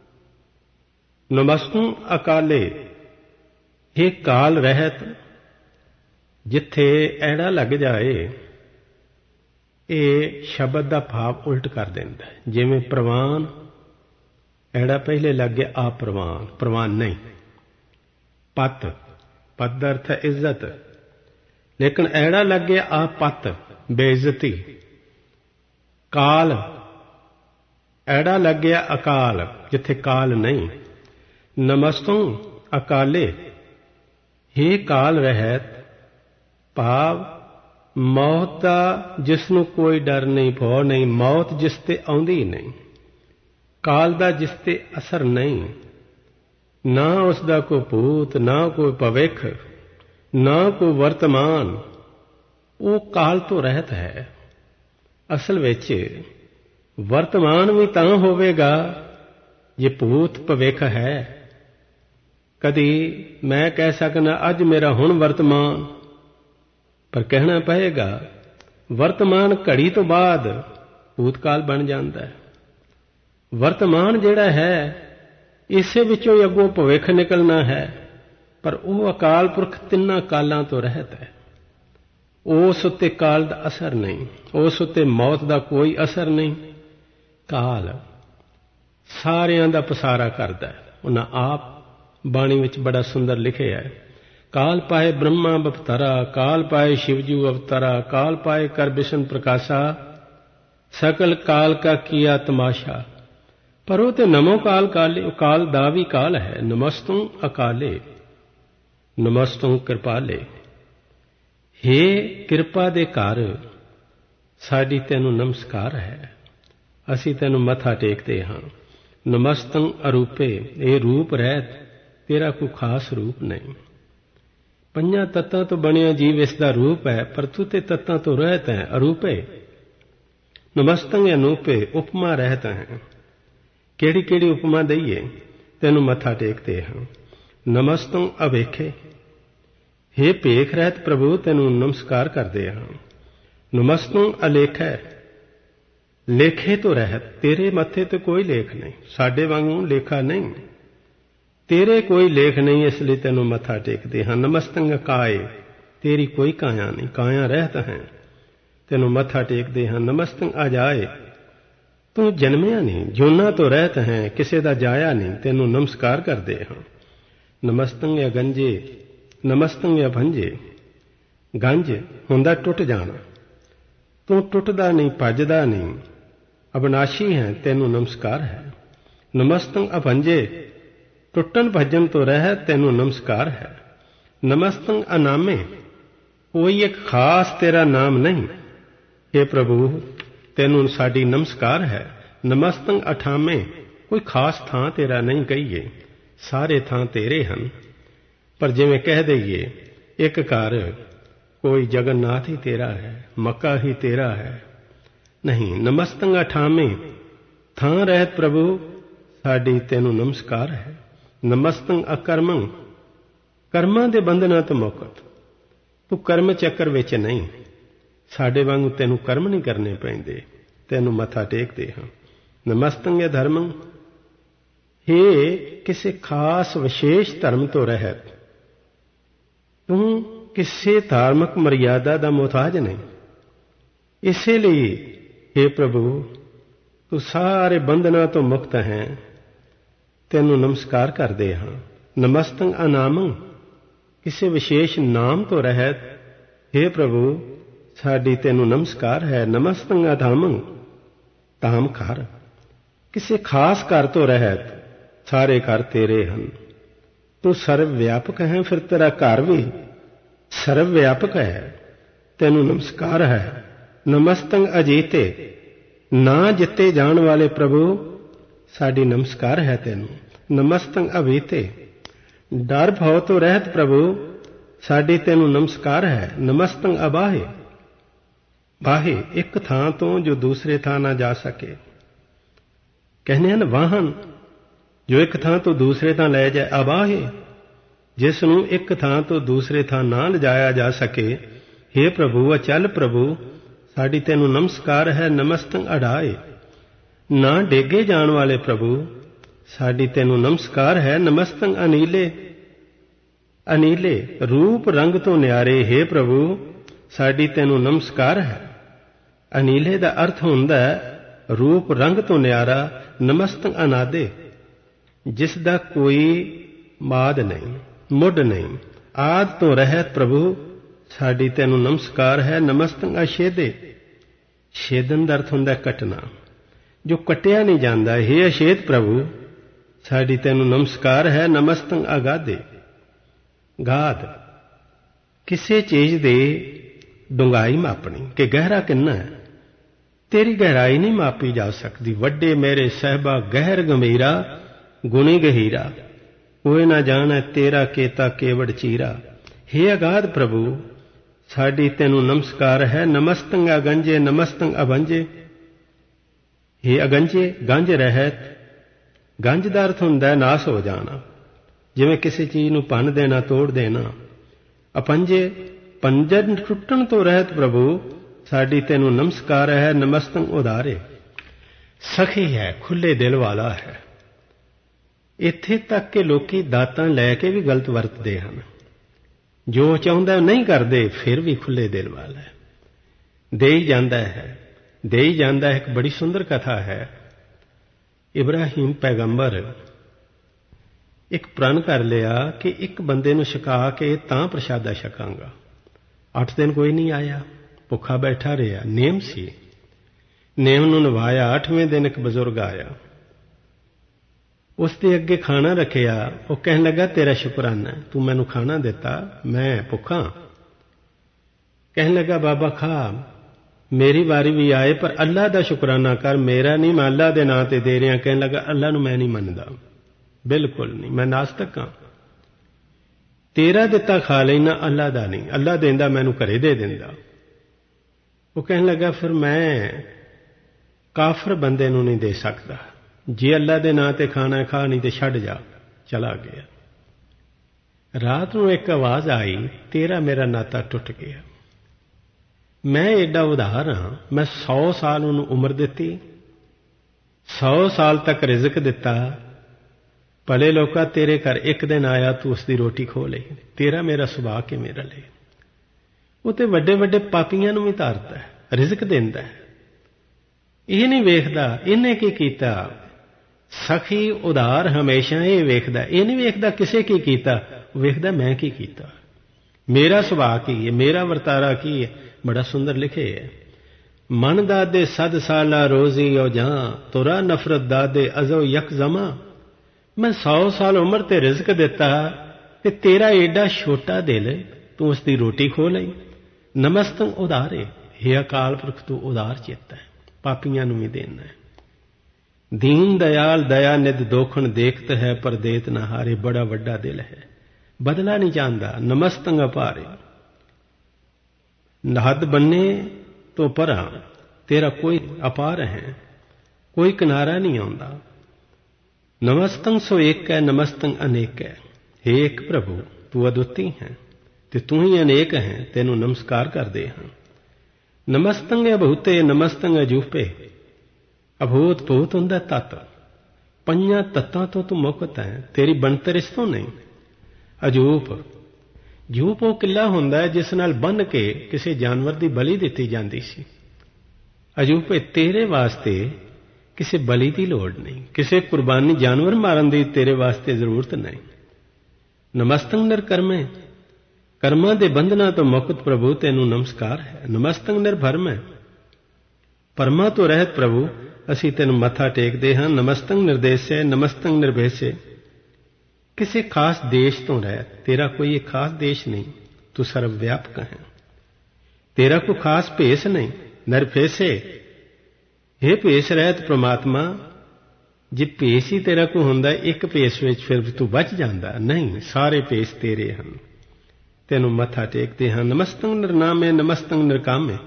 ਨਮਸਤੰ ਅਕਾਲੇ, ਇਹ ਕਾਲ ਰਹਿਤ। ਜਿੱਥੇ ਐੜਾ ਲੱਗ ਜਾਏ, ਇਹ ਸ਼ਬਦ ਦਾ ਭਾਵ ਉਲਟ ਕਰ ਦਿੰਦਾ ਹੈ। ਜਿਵੇਂ ਪ੍ਰਵਾਨ, ਐੜਾ ਪਹਿਲੇ ਲੱਗ ਗਿਆ, ਆ ਪ੍ਰਵਾਨ, ਪ੍ਰਵਾਨ ਨਹੀਂ। ਪਤ, ਪਤ ਦਾ ਅਰਥ ਹੈ ਇੱਜ਼ਤ, ਲੇਕਿਨ ਐੜਾ ਲੱਗ ਗਿਆ ਆ ਪਤ, ਬੇਇੱਜ਼ਤੀ। ਕਾਲ, ਐੜਾ ਲੱਗ ਗਿਆ ਅਕਾਲ, ਜਿੱਥੇ ਕਾਲ ਨਹੀਂ। ਨਮਸਤੰ ਅਕਾਲੇ, ਹੇ ਕਾਲ ਰਹਿਤ। ਭਾਵ ਮੌਤ ਦਾ ਜਿਸ ਨੂੰ ਕੋਈ ਡਰ ਨਹੀਂ, ਭੌ ਨਹੀਂ। ਮੌਤ ਜਿਸ ਤੇ ਆਉਂਦੀ ਨਹੀਂ, ਕਾਲ ਦਾ ਜਿਸ ਤੇ ਅਸਰ ਨਹੀਂ। ਨਾ ਉਸ ਦਾ ਕੋਈ ਭੂਤ, ਨਾ ਕੋਈ ਭਵਿੱਖ, ਨਾ ਕੋਈ ਵਰਤਮਾਨ। ਉਹ ਕਾਲ ਤੋਂ ਰਹਿਤ ਹੈ। ਅਸਲ ਵਿੱਚ ਵਰਤਮਾਨ ਵੀ ਤਾਂ ਹੋਵੇਗਾ ਜੇ ਭੂਤ ਭਵਿੱਖ ਹੈ। ਕਦੀ ਮੈਂ ਕਹਿ ਸਕਦਾ ਅੱਜ ਮੇਰਾ ਹੁਣ ਵਰਤਮਾਨ, ਪਰ ਕਹਿਣਾ ਪਏਗਾ ਵਰਤਮਾਨ ਘੜੀ ਤੋਂ ਬਾਅਦ ਭੂਤਕਾਲ ਬਣ ਜਾਂਦਾ ਹੈ। ਵਰਤਮਾਨ ਜਿਹੜਾ ਹੈ, ਇਸੇ ਵਿੱਚੋਂ ਹੀ ਅੱਗੋਂ ਭਵਿੱਖ ਨਿਕਲਣਾ ਹੈ। ਪਰ ਉਹ ਅਕਾਲ ਪੁਰਖ ਤਿੰਨਾਂ ਕਾਲਾਂ ਤੋਂ ਰਹਿਤ ਹੈ। ਉਸ ਉੱਤੇ ਕਾਲ ਦਾ ਅਸਰ ਨਹੀਂ, ਉਸ ਉੱਤੇ ਮੌਤ ਦਾ ਕੋਈ ਅਸਰ ਨਹੀਂ। ਕਾਲ ਸਾਰਿਆਂ ਦਾ ਪਸਾਰਾ ਕਰਦਾ ਹੈ। ਉਹਨਾਂ ਆਪ ਬਾਣੀ ਵਿੱਚ ਬੜਾ ਸੁੰਦਰ ਲਿਖਿਆ ਹੈ, ਕਾਲ ਪਾਏ ਬ੍ਰਹਮਾ ਅਵਤਾਰਾ, ਕਾਲ ਪਾਏ ਸ਼ਿਵਜੂ ਅਵਤਾਰਾ, ਕਾਲ ਪਾਏ ਕਰ ਬਿਸ਼ਨ ਪ੍ਰਕਾਸ਼ਾ, ਸਕਲ ਕਾਲ ਕਾ ਕੀਆ ਤਮਾਸ਼ਾ। ਪਰ ਉਹ ਤੇ ਨਮੋ ਕਾਲ ਕਾਲੇ, ਕਾਲ ਦਾ ਵੀ ਕਾਲ ਹੈ। ਨਮਸਤੁੰ ਅਕਾਲੇ, ਨਮਸਤੁੰ ਕਿਰਪਾਲੇ। ਹੇ ਕਿਰਪਾ ਦੇ ਘਰ, ਸਾਡੀ ਤੈਨੂੰ ਨਮਸਕਾਰ ਹੈ, ਅਸੀਂ ਤੈਨੂੰ ਮੱਥਾ ਟੇਕਦੇ ਹਾਂ। ਨਮਸਤੰ ਅਰੂਪੇ, ਇਹ ਰੂਪ ਰਹਿਤ, ਤੇਰਾ ਕੋਈ ਖਾਸ ਰੂਪ ਨਹੀਂ। ਪੰਜਾਂ ਤੱਤਾਂ ਤੋਂ ਬਣਿਆ ਜੀਵ ਇਸ ਦਾ ਰੂਪ ਹੈ, ਪਰ ਤੂੰ ਤੇ ਤੱਤਾਂ ਤੋਂ ਰਹਿਤ ਹੈ, ਅਰੂਪੇ। ਨਮਸਤੰ ਅਨੂਪੇ, ਉਪਮਾ ਰਹਿਤ ਹੈ। ਕਿਹੜੀ ਕਿਹੜੀ ਉਪਮਾ ਦਈਏ, ਤੈਨੂੰ ਮੱਥਾ ਟੇਕਦੇ ਹਾਂ। ਨਮਸਤੰ ਅਵੇਖੇ, ਹੇ ਭੇਖ ਰਹਿਤ ਪ੍ਰਭੂ, ਤੈਨੂੰ ਨਮਸਕਾਰ ਕਰਦੇ ਹਾਂ। ਨਮਸਤੰ ਅਲੇਖੈ, ਲੇਖੇ ਤੋਂ ਰਹਿਤ, ਤੇਰੇ ਮੱਥੇ ਤੇ ਕੋਈ ਲੇਖ ਨਹੀਂ, ਸਾਡੇ ਵਾਂਗੂ ਲੇਖਾ ਨਹੀਂ, ਤੇਰੇ ਕੋਈ ਲੇਖ ਨਹੀਂ, ਇਸ ਲਈ ਤੈਨੂੰ ਮੱਥਾ ਟੇਕਦੇ ਹਾਂ। ਨਮਸਤੰ ਕਾਏ, ਤੇਰੀ ਕੋਈ ਕਾਇਆ ਨਹੀਂ, ਕਾਇਆ ਰਹਿਤ ਹੈ, ਤੈਨੂੰ ਮੱਥਾ ਟੇਕਦੇ ਹਾਂ। ਨਮਸਤੰ ਅਜਾਏ, ਤੂੰ ਜਨਮਿਆ ਨਹੀਂ, ਜੋਨਾ ਤੋਂ ਰਹਿਤ ਹੈ, ਕਿਸੇ ਦਾ ਜਾਇਆ ਨਹੀਂ, ਤੈਨੂੰ ਨਮਸਕਾਰ ਕਰਦੇ ਹਾਂ। ਨਮਸਤੰ ਅਗੰਜੇ, ਨਮਸਤੰ ਅਭੰਜੇ, ਗੰਜ ਹੁੰਦਾ ਟੁੱਟ ਜਾਣਾ, ਤੂੰ ਟੁੱਟਦਾ ਨਹੀਂ, ਭੱਜਦਾ ਨਹੀਂ, ਅਬਨਾਸ਼ੀ ਹੈ, ਤੈਨੂੰ ਨਮਸਕਾਰ ਹੈ। ਨਮਸਤੰ ਅਭੰਜੇ, ਟੁੱਟਣ ਭੱਜਣ ਤੋਂ ਰਹਿਤ, ਤੈਨੂੰ ਨਮਸਕਾਰ ਹੈ। ਨਮਸਤੰ ਅਨਾਮੇ, ਕੋਈ ਇੱਕ ਖਾਸ ਤੇਰਾ ਨਾਮ ਨਹੀਂ, हे ਪ੍ਰਭੂ ਤੈਨੂੰ ਸਾਡੀ ਨਮਸਕਾਰ ਹੈ। ਨਮਸਤੰ ਅਠਾਮੇ, ਕੋਈ ਖਾਸ ਥਾਂ ਤੇਰਾ ਨਹੀਂ ਕਹੀਏ, ਸਾਰੇ ਥਾਂ ਤੇਰੇ ਹਨ। ਪਰ ਜਿਵੇਂ ਕਹਿ ਦਈਏ ਇੱਕ ਘਰ, ਕੋਈ ਜਗਨਨਾਥ ਹੀ ਤੇਰਾ ਹੈ, ਮੱਕਾ ਹੀ ਤੇਰਾ ਹੈ, ਨਹੀਂ। ਨਮਸਤੰ ਅਠਾਮੇ, ਥਾਂ ਰਹਿਤ ਪ੍ਰਭੂ ਸਾਡੀ ਤੈਨੂੰ ਨਮਸਕਾਰ ਹੈ। ਨਮਸਤੰ ਅਕਰਮੰ, ਕਰਮਾਂ ਦੇ ਬੰਧਨਾਂ ਤੋਂ ਮੁਕਤ, ਤੂੰ ਕਰਮ ਚੱਕਰ ਵਿੱਚ ਨਹੀਂ, ਸਾਡੇ ਵਾਂਗੂ ਤੈਨੂੰ ਕਰਮ ਨਹੀਂ ਕਰਨੇ ਪੈਂਦੇ, ਤੈਨੂੰ ਮੱਥਾ ਟੇਕਦੇ ਹਾਂ। ਨਮਸਤੰ ਅਧਰਮੰ, ਹੇ ਕਿਸੇ ਖਾਸ ਵਿਸ਼ੇਸ਼ ਧਰਮ ਤੋਂ ਰਹਿਤ, ਤੂੰ ਕਿਸੇ ਧਾਰਮਿਕ ਮਰਿਆਦਾ ਦਾ ਮੁਹਤਾਜ ਨਹੀਂ, ਇਸੇ ਲਈ हे ਪ੍ਰਭੂ ਤੂੰ ਸਾਰੇ ਬੰਧਨਾਂ ਤੋਂ ਮੁਕਤ ਹੈ, ਤੈਨੂੰ ਨਮਸਕਾਰ ਕਰਦੇ ਹਾਂ। ਨਮਸਤੰ ਅਨਾਮੰ, ਕਿਸੇ ਵਿਸ਼ੇਸ਼ ਨਾਮ ਤੋਂ ਰਹਿਤ, हे ਪ੍ਰਭੂ ਸਾਡੀ ਤੈਨੂੰ ਨਮਸਕਾਰ ਹੈ। ਨਮਸਤੰ ਅਧਾਮੰ, ਧਾਮ ਘਰ, ਕਿਸੇ ਖਾਸ ਘਰ ਤੋਂ ਰਹਿਤ, ਸਾਰੇ ਘਰ ਤੇਰੇ ਹਨ। ਤੂੰ ਸਰਵ ਵਿਆਪਕ ਹੈ, ਫਿਰ ਤੇਰਾ ਘਰ ਵੀ ਸਰਵ ਵਿਆਪਕ ਹੈ, ਤੈਨੂੰ ਨਮਸਕਾਰ ਹੈ। ਨਮਸਤੰ ਅਜੀਤੇ, ਨਾ ਜਿੱਤੇ ਜਾਣ ਵਾਲੇ ਪ੍ਰਭੂ ਸਾਡੀ ਨਮਸਕਾਰ ਹੈ ਤੈਨੂੰ। ਨਮਸਤੰ ਅਵੀਤੇ, ਡਰ ਭਉ ਤੋਂ ਰਹਿਤ ਪ੍ਰਭੂ ਸਾਡੀ ਤੈਨੂੰ ਨਮਸਕਾਰ ਹੈ। ਨਮਸਤੰ ਅਬਾਹੇ, ਬਾਹੇ ਇੱਕ ਥਾਂ ਤੋਂ ਜੋ ਦੂਸਰੇ ਥਾਂ ਨਾ ਜਾ ਸਕੇ, ਕਹਿੰਦੇ ਹਨ ਵਾਹਨ ਜੋ ਇੱਕ ਥਾਂ ਤੋਂ ਦੂਸਰੇ ਥਾਂ ਲੈ ਜਾਏ। ਅਬਾਹੇ, ਜਿਸ ਨੂੰ ਇੱਕ ਥਾਂ ਤੋਂ ਦੂਸਰੇ ਥਾਂ ਨਾ ਲਿਜਾਇਆ ਜਾ ਸਕੇ, हे ਪ੍ਰਭੂ ਅਚਲ ਪ੍ਰਭੂ ਸਾਡੀ ਤੈਨੂੰ ਨਮਸਕਾਰ ਹੈ। ਨਮਸਤੰ ਅਢਾਏ, ਨਾ ਡੇਗੇ ਜਾਣ ਵਾਲੇ ਪ੍ਰਭੂ ਸਾਡੀ ਤੈਨੂੰ ਨਮਸਕਾਰ ਹੈ। ਨਮਸਤੰ ਅਨੀਲੇ, ਅਨੀਲੇ ਰੂਪ ਰੰਗ ਤੋਂ ਨਿਆਰੇ, हे ਪ੍ਰਭੂ ਸਾਡੀ ਤੈਨੂੰ ਨਮਸਕਾਰ ਹੈ। ਅਨੀਲੇ ਦਾ ਅਰਥ ਹੁੰਦਾ ਹੈ ਰੂਪ ਰੰਗ ਤੋਂ ਨਿਆਰਾ। ਨਮਸਤੰ ਅਨਾਦੇ, ਜਿਸ ਦਾ ਕੋਈ ਮਾਦ ਨਹੀਂ, ਮੁੱਢ ਨਹੀਂ, ਆਦ ਤੋਂ ਰਹਿਤ ਪ੍ਰਭੂ ਸਾਡੀ ਤੈਨੂੰ ਨਮਸਕਾਰ ਹੈ। ਨਮਸਤੰ ਅਛੇਦੇ, ਛੇਦਨ ਦਾ ਅਰਥ ਹੁੰਦਾ ਕੱਟਣਾ, ਜੋ ਕੱਟਿਆ ਨਹੀਂ ਜਾਂਦਾ, हे ਅਛੇਦ ਪ੍ਰਭੂ ਸਾਡੀ ਤੈਨੂੰ ਨਮਸਕਾਰ ਹੈ। ਨਮਸਤੰ ਅਗਾਧੇ, ਗਾਧ ਕਿਸੇ ਚੀਜ਼ ਦੀ ਡੂੰਘਾਈ ਮਾਪਣੀ ਕਿ ਗਹਿਰਾ ਕਿੰਨਾ ਹੈ, ਤੇਰੀ ਗਹਿਰਾਈ ਨਹੀਂ ਮਾਪੀ ਜਾ ਸਕਦੀ। ਵੱਡੇ ਮੇਰੇ ਸਾਹਿਬਾ ਗਹਿਰ ਗੰਭੀਰਾ, ਗੁਣੀ ਗਹੀਰਾ, ਕੋਈ ਨਾ ਜਾਣੈ ਤੇਰਾ ਕੇਤਾ ਕੇਵੜ ਚੀਰਾ। हे ਅਗਾਧ ਪ੍ਰਭੂ ਸਾਡੀ ਤੈਨੂੰ ਨਮਸਕਾਰ ਹੈ। ਨਮਸਤੰ ਅਗੰਜੇ, ਨਮਸਤੰ ਅਭੰਜੇ, हे ਅਗੰਜੇ ਗੰਜ ਰਹਿਤ, ਗੰਜ ਦਾ ਅਰਥ ਹੁੰਦਾ ਹੈ ਨਾਸ ਹੋ ਜਾਣਾ, ਜਿਵੇਂ ਕਿਸੇ ਚੀਜ਼ ਨੂੰ ਭੰਨ ਦੇਣਾ, ਤੋੜ ਦੇਣਾ। ਅਪੰਜੇ, ਪੰਜਨ ਟੁੱਟਣ ਤੋਂ ਰਹਿਤ ਪ੍ਰਭੂ ਸਾਡੀ ਤੈਨੂੰ ਨਮਸਕਾਰ ਹੈ। ਨਮਸਤੰ ਉਦਾਰੇ, ਸਖੀ ਹੈ, ਖੁੱਲੇ ਦਿਲ ਵਾਲਾ ਹੈ, ਇੱਥੇ ਤੱਕ ਕਿ ਲੋਕੀ ਦਾਤਾਂ ਲੈ ਕੇ ਵੀ ਗਲਤ ਵਰਤਦੇ ਹਨ। ਜੋ ਚਾਹੁੰਦਾ ਨਹੀਂ ਕਰਦੇ, ਫਿਰ ਵੀ ਖੁੱਲੇ ਦਿਲ ਵਾਲਾ ਹੈ, ਦੇ ਹੀ ਜਾਂਦਾ ਹੈ, ਦੇ ਹੀ ਜਾਂਦਾ ਹੈ। ਇੱਕ ਬੜੀ ਸੁੰਦਰ ਕਥਾ ਹੈ। ਇਬਰਾਹੀਮ ਪੈਗੰਬਰ ਇੱਕ ਪ੍ਰਣ ਕਰ ਲਿਆ ਕਿ ਇੱਕ ਬੰਦੇ ਨੂੰ ਛਕਾ ਕੇ ਤਾਂ ਪ੍ਰਸ਼ਾਦਾ ਛਕਾਂਗਾ। ਅੱਠ ਦਿਨ ਕੋਈ ਨਹੀਂ ਆਇਆ, ਭੁੱਖਾ ਬੈਠਾ ਰਿਹਾ। ਨੇਮ ਸੀ, ਨੇਮ ਨੂੰ ਨਿਭਾਇਆ। ਅੱਠਵੇਂ ਦਿਨ ਇੱਕ ਬਜ਼ੁਰਗ ਆਇਆ, ਉਸ ਦੇ ਅੱਗੇ ਖਾਣਾ ਰੱਖਿਆ। ਉਹ ਕਹਿਣ ਲੱਗਾ, ਤੇਰਾ ਸ਼ੁਕਰਾਨਾ, ਤੂੰ ਮੈਨੂੰ ਖਾਣਾ ਦਿੱਤਾ, ਮੈਂ ਭੁੱਖਾ। ਕਹਿਣ ਲੱਗਾ, ਬਾਬਾ ਖਾ, ਮੇਰੀ ਵਾਰੀ ਵੀ ਆਏ, ਪਰ ਅੱਲਾ ਦਾ ਸ਼ੁਕਰਾਨਾ ਕਰ, ਮੇਰਾ ਨਹੀਂ, ਮੈਂ ਅੱਲਾ ਦੇ ਨਾਂ ਤੇ ਦੇ ਰਿਹਾ। ਕਹਿਣ ਲੱਗਾ, ਅੱਲਾ ਨੂੰ ਮੈਂ ਨਹੀਂ ਮੰਨਦਾ, ਬਿਲਕੁਲ ਨਹੀਂ, ਮੈਂ ਨਾਸਤਕ ਹਾਂ। ਤੇਰਾ ਦਿੱਤਾ ਖਾ ਲੈਣਾ, ਅੱਲਾ ਦਾ ਨਹੀਂ। ਅੱਲਾ ਦਿੰਦਾ ਮੈਨੂੰ ਘਰੇ ਦੇ ਦਿੰਦਾ। ਉਹ ਕਹਿਣ ਲੱਗਾ, ਫਿਰ ਮੈਂ ਕਾਫਰ ਬੰਦੇ ਨੂੰ ਨਹੀਂ ਦੇ ਸਕਦਾ। ਜੇ ਅੱਲਾ ਦੇ ਨਾਂ ਤੇ ਖਾਣਾ ਖਾ, ਨਹੀਂ ਤੇ ਛੱਡ ਜਾ। ਚਲਾ ਗਿਆ। ਰਾਤ ਨੂੰ ਇੱਕ ਆਵਾਜ਼ ਆਈ, ਤੇਰਾ ਮੇਰਾ ਨਾਤਾ ਟੁੱਟ ਗਿਆ। ਮੈਂ ਏਡਾ ਉਦਾਰ ਹਾਂ, ਮੈਂ ਸੌ ਸਾਲ ਉਹਨੂੰ ਉਮਰ ਦਿੱਤੀ, ਸੌ ਸਾਲ ਤੱਕ ਰਿਜ਼ਕ ਦਿੱਤਾ। ਭਲੇ ਲੋਕਾਂ, ਤੇਰੇ ਘਰ ਇੱਕ ਦਿਨ ਆਇਆ, ਤੂੰ ਉਸ ਦੀ ਰੋਟੀ ਖੋਹ ਲਈ। ਤੇਰਾ ਮੇਰਾ ਸੁਭਾਅ ਕਿਵੇਂ ਰਲੇ? ਉਹ ਤੇ ਵੱਡੇ ਵੱਡੇ ਪਾਪੀਆਂ ਨੂੰ ਵੀ ਧਾਰਦਾ ਹੈ, ਰਿਜ਼ਕ ਦਿੰਦਾ ਹੈ। ਇਹ ਨਹੀਂ ਵੇਖਦਾ ਇਹਨੇ ਕੀ ਕੀਤਾ। ਸਖੀ ਉਦਾਰ ਹਮੇਸ਼ਾ ਇਹ ਵੇਖਦਾ, ਇਹ ਨਹੀਂ ਵੇਖਦਾ ਕਿਸੇ ਕੀ ਕੀਤਾ, ਉਹ ਵੇਖਦਾ ਮੈਂ ਕੀ ਕੀਤਾ, ਮੇਰਾ ਸੁਭਾਅ ਕੀ ਹੈ, ਮੇਰਾ ਵਰਤਾਰਾ ਕੀ ਹੈ। ਬੜਾ ਸੁੰਦਰ ਲਿਖੇ ਹੈ। ਮਨ ਦਾਦੇ ਸਦ ਸਾਲਾ ਰੋਜ਼ੀ ਓ ਜਾਂ, ਤੁਰਾ ਨਫ਼ਰਤ ਦਾਦੇ ਅਜ਼ੋ ਯਕ ਜ਼ਮਾ। ਮੈਂ ਸੌ ਸਾਲ ਉਮਰ ਤੇ ਰਿਜ਼ਕ ਦਿੱਤਾ, ਤੇ ਤੇਰਾ ਏਡਾ ਛੋਟਾ ਦਿਲ, ਤੂੰ ਉਸ ਦੀ ਰੋਟੀ ਖੋਹ ਲਈ। ਨਮਸਤੰ ਉਦਾਰੇ, ਹੇ ਅਕਾਲ ਪੁਰਖ ਤੂੰ ਉਦਾਰ ਚਿੱਤ ਹੈ, ਪਾਪੀਆਂ ਨੂੰ ਵੀ ਦੇਣਾ ਹੈ। ਦੀਨ ਦਇਆਲ ਦਇਆ ਨਿਧ ਦੋਖਣ ਦੇਖਤ ਹੈ, ਪਰ ਦੇਤ ਨਾ ਹਾਰੇ। ਬੜਾ ਵੱਡਾ ਦਿਲ ਹੈ, ਬਦਲਾ ਨਹੀਂ ਚਾਹੁੰਦਾ। ਨਮਸਤੰ ਅਪਾਰੇ, ਹੱਦ ਬੰਨੇ ਤੋਂ ਪਰਾਂ ਤੇਰਾ ਕੋਈ ਅਪਾਰ ਹੈ, ਕੋਈ ਕਿਨਾਰਾ ਨਹੀਂ ਆਉਂਦਾ। ਨਮਸਤੰ ਸੋ ਏਕ ਹੈ, ਨਮਸਤੰ ਅਨੇਕ ਹੈ। ਹੇ ਇੱਕ ਪ੍ਰਭੂ, ਤੂੰ ਅਦੁੱਤੀ ਹੈ ਤੇ ਤੂੰ ਹੀ ਅਨੇਕ ਹੈ, ਤੈਨੂੰ ਨਮਸਕਾਰ ਕਰਦੇ ਹਾਂ। ਨਮਸਤੰ ਅਭੂਤੇ, ਨਮਸਤੰ ਅਜੂਪੇ। ਅਭੂਤ ਭੂਤ ਹੁੰਦਾ ਤੱਤ, ਪੰਜਾਂ ਤੱਤਾਂ ਤੋਂ ਤੂੰ ਮੁਕਤ ਹੈ, ਤੇਰੀ ਬਣਤਰ ਇਸ ਤੋਂ ਨਹੀਂ। ਅਜੂਪ, ਜੂਪ ਉਹ ਕਿੱਲਾ ਹੁੰਦਾ ਹੈ ਜਿਸ ਨਾਲ ਬੰਨ੍ਹ ਕੇ ਕਿਸੇ ਜਾਨਵਰ ਦੀ ਬਲੀ ਦਿੱਤੀ ਜਾਂਦੀ ਸੀ। ਅਜੂਪੇ, ਤੇਰੇ ਵਾਸਤੇ ਕਿਸੇ ਬਲੀ ਦੀ ਲੋੜ ਨਹੀਂ, ਕਿਸੇ ਕੁਰਬਾਨੀ ਜਾਨਵਰ ਮਾਰਨ ਦੀ ਤੇਰੇ ਵਾਸਤੇ ਜ਼ਰੂਰਤ ਨਹੀਂ। ਨਮਸਤੰ ਨਿਰਕਰਮੇ, ਕਰਮਾਂ ਦੇ ਬੰਧਨਾਂ ਤੋਂ ਮੁਕਤ ਪ੍ਰਭੂ ਤੈਨੂੰ ਨਮਸਕਾਰ ਹੈ। ਨਮਸਤੰ ਨਿਰਭਰਮੈ, ਪਰਮਾ ਤੋਂ ਰਹਿਤ ਪ੍ਰਭੂ ਅਸੀਂ ਤੈਨੂੰ ਮੱਥਾ ਟੇਕਦੇ ਹਾਂ। ਨਮਸਤੰ ਨਿਰਦੇਸ਼ੇ, ਨਮਸਤੰ ਨਿਰਭੇਸ਼ੇ, ਕਿਸੇ ਖਾਸ ਦੇਸ਼ ਤੋਂ ਰਹਿਤ, ਤੇਰਾ ਕੋਈ ਇੱਕ ਖਾਸ ਦੇਸ਼ ਨਹੀਂ, ਤੂੰ ਸਰਵ ਵਿਆਪਕ ਹੈ, ਤੇਰਾ ਕੋਈ ਖਾਸ ਭੇਸ ਨਹੀਂ। ਨਿਰਭੇਸ਼ੇ, ਇਹ ਭੇਸ ਰਹਿਤ ਪ੍ਰਮਾਤਮਾ, ਜੇ ਭੇਸ ਹੀ ਤੇਰਾ ਕੋਈ ਹੁੰਦਾ, ਇੱਕ ਭੇਸ ਵਿੱਚ ਫਿਰ ਤੂੰ ਬਚ ਜਾਂਦਾ ਨਹੀਂ, ਸਾਰੇ ਭੇਸ ਤੇਰੇ ਹਨ, ਤੈਨੂੰ ਮੱਥਾ ਟੇਕਦੇ ਹਾਂ। ਨਮਸਤੰ ਨਿਰਨਾਮੇ, ਨਮਸਤੰ ਨਿਰਕਾਮੇ,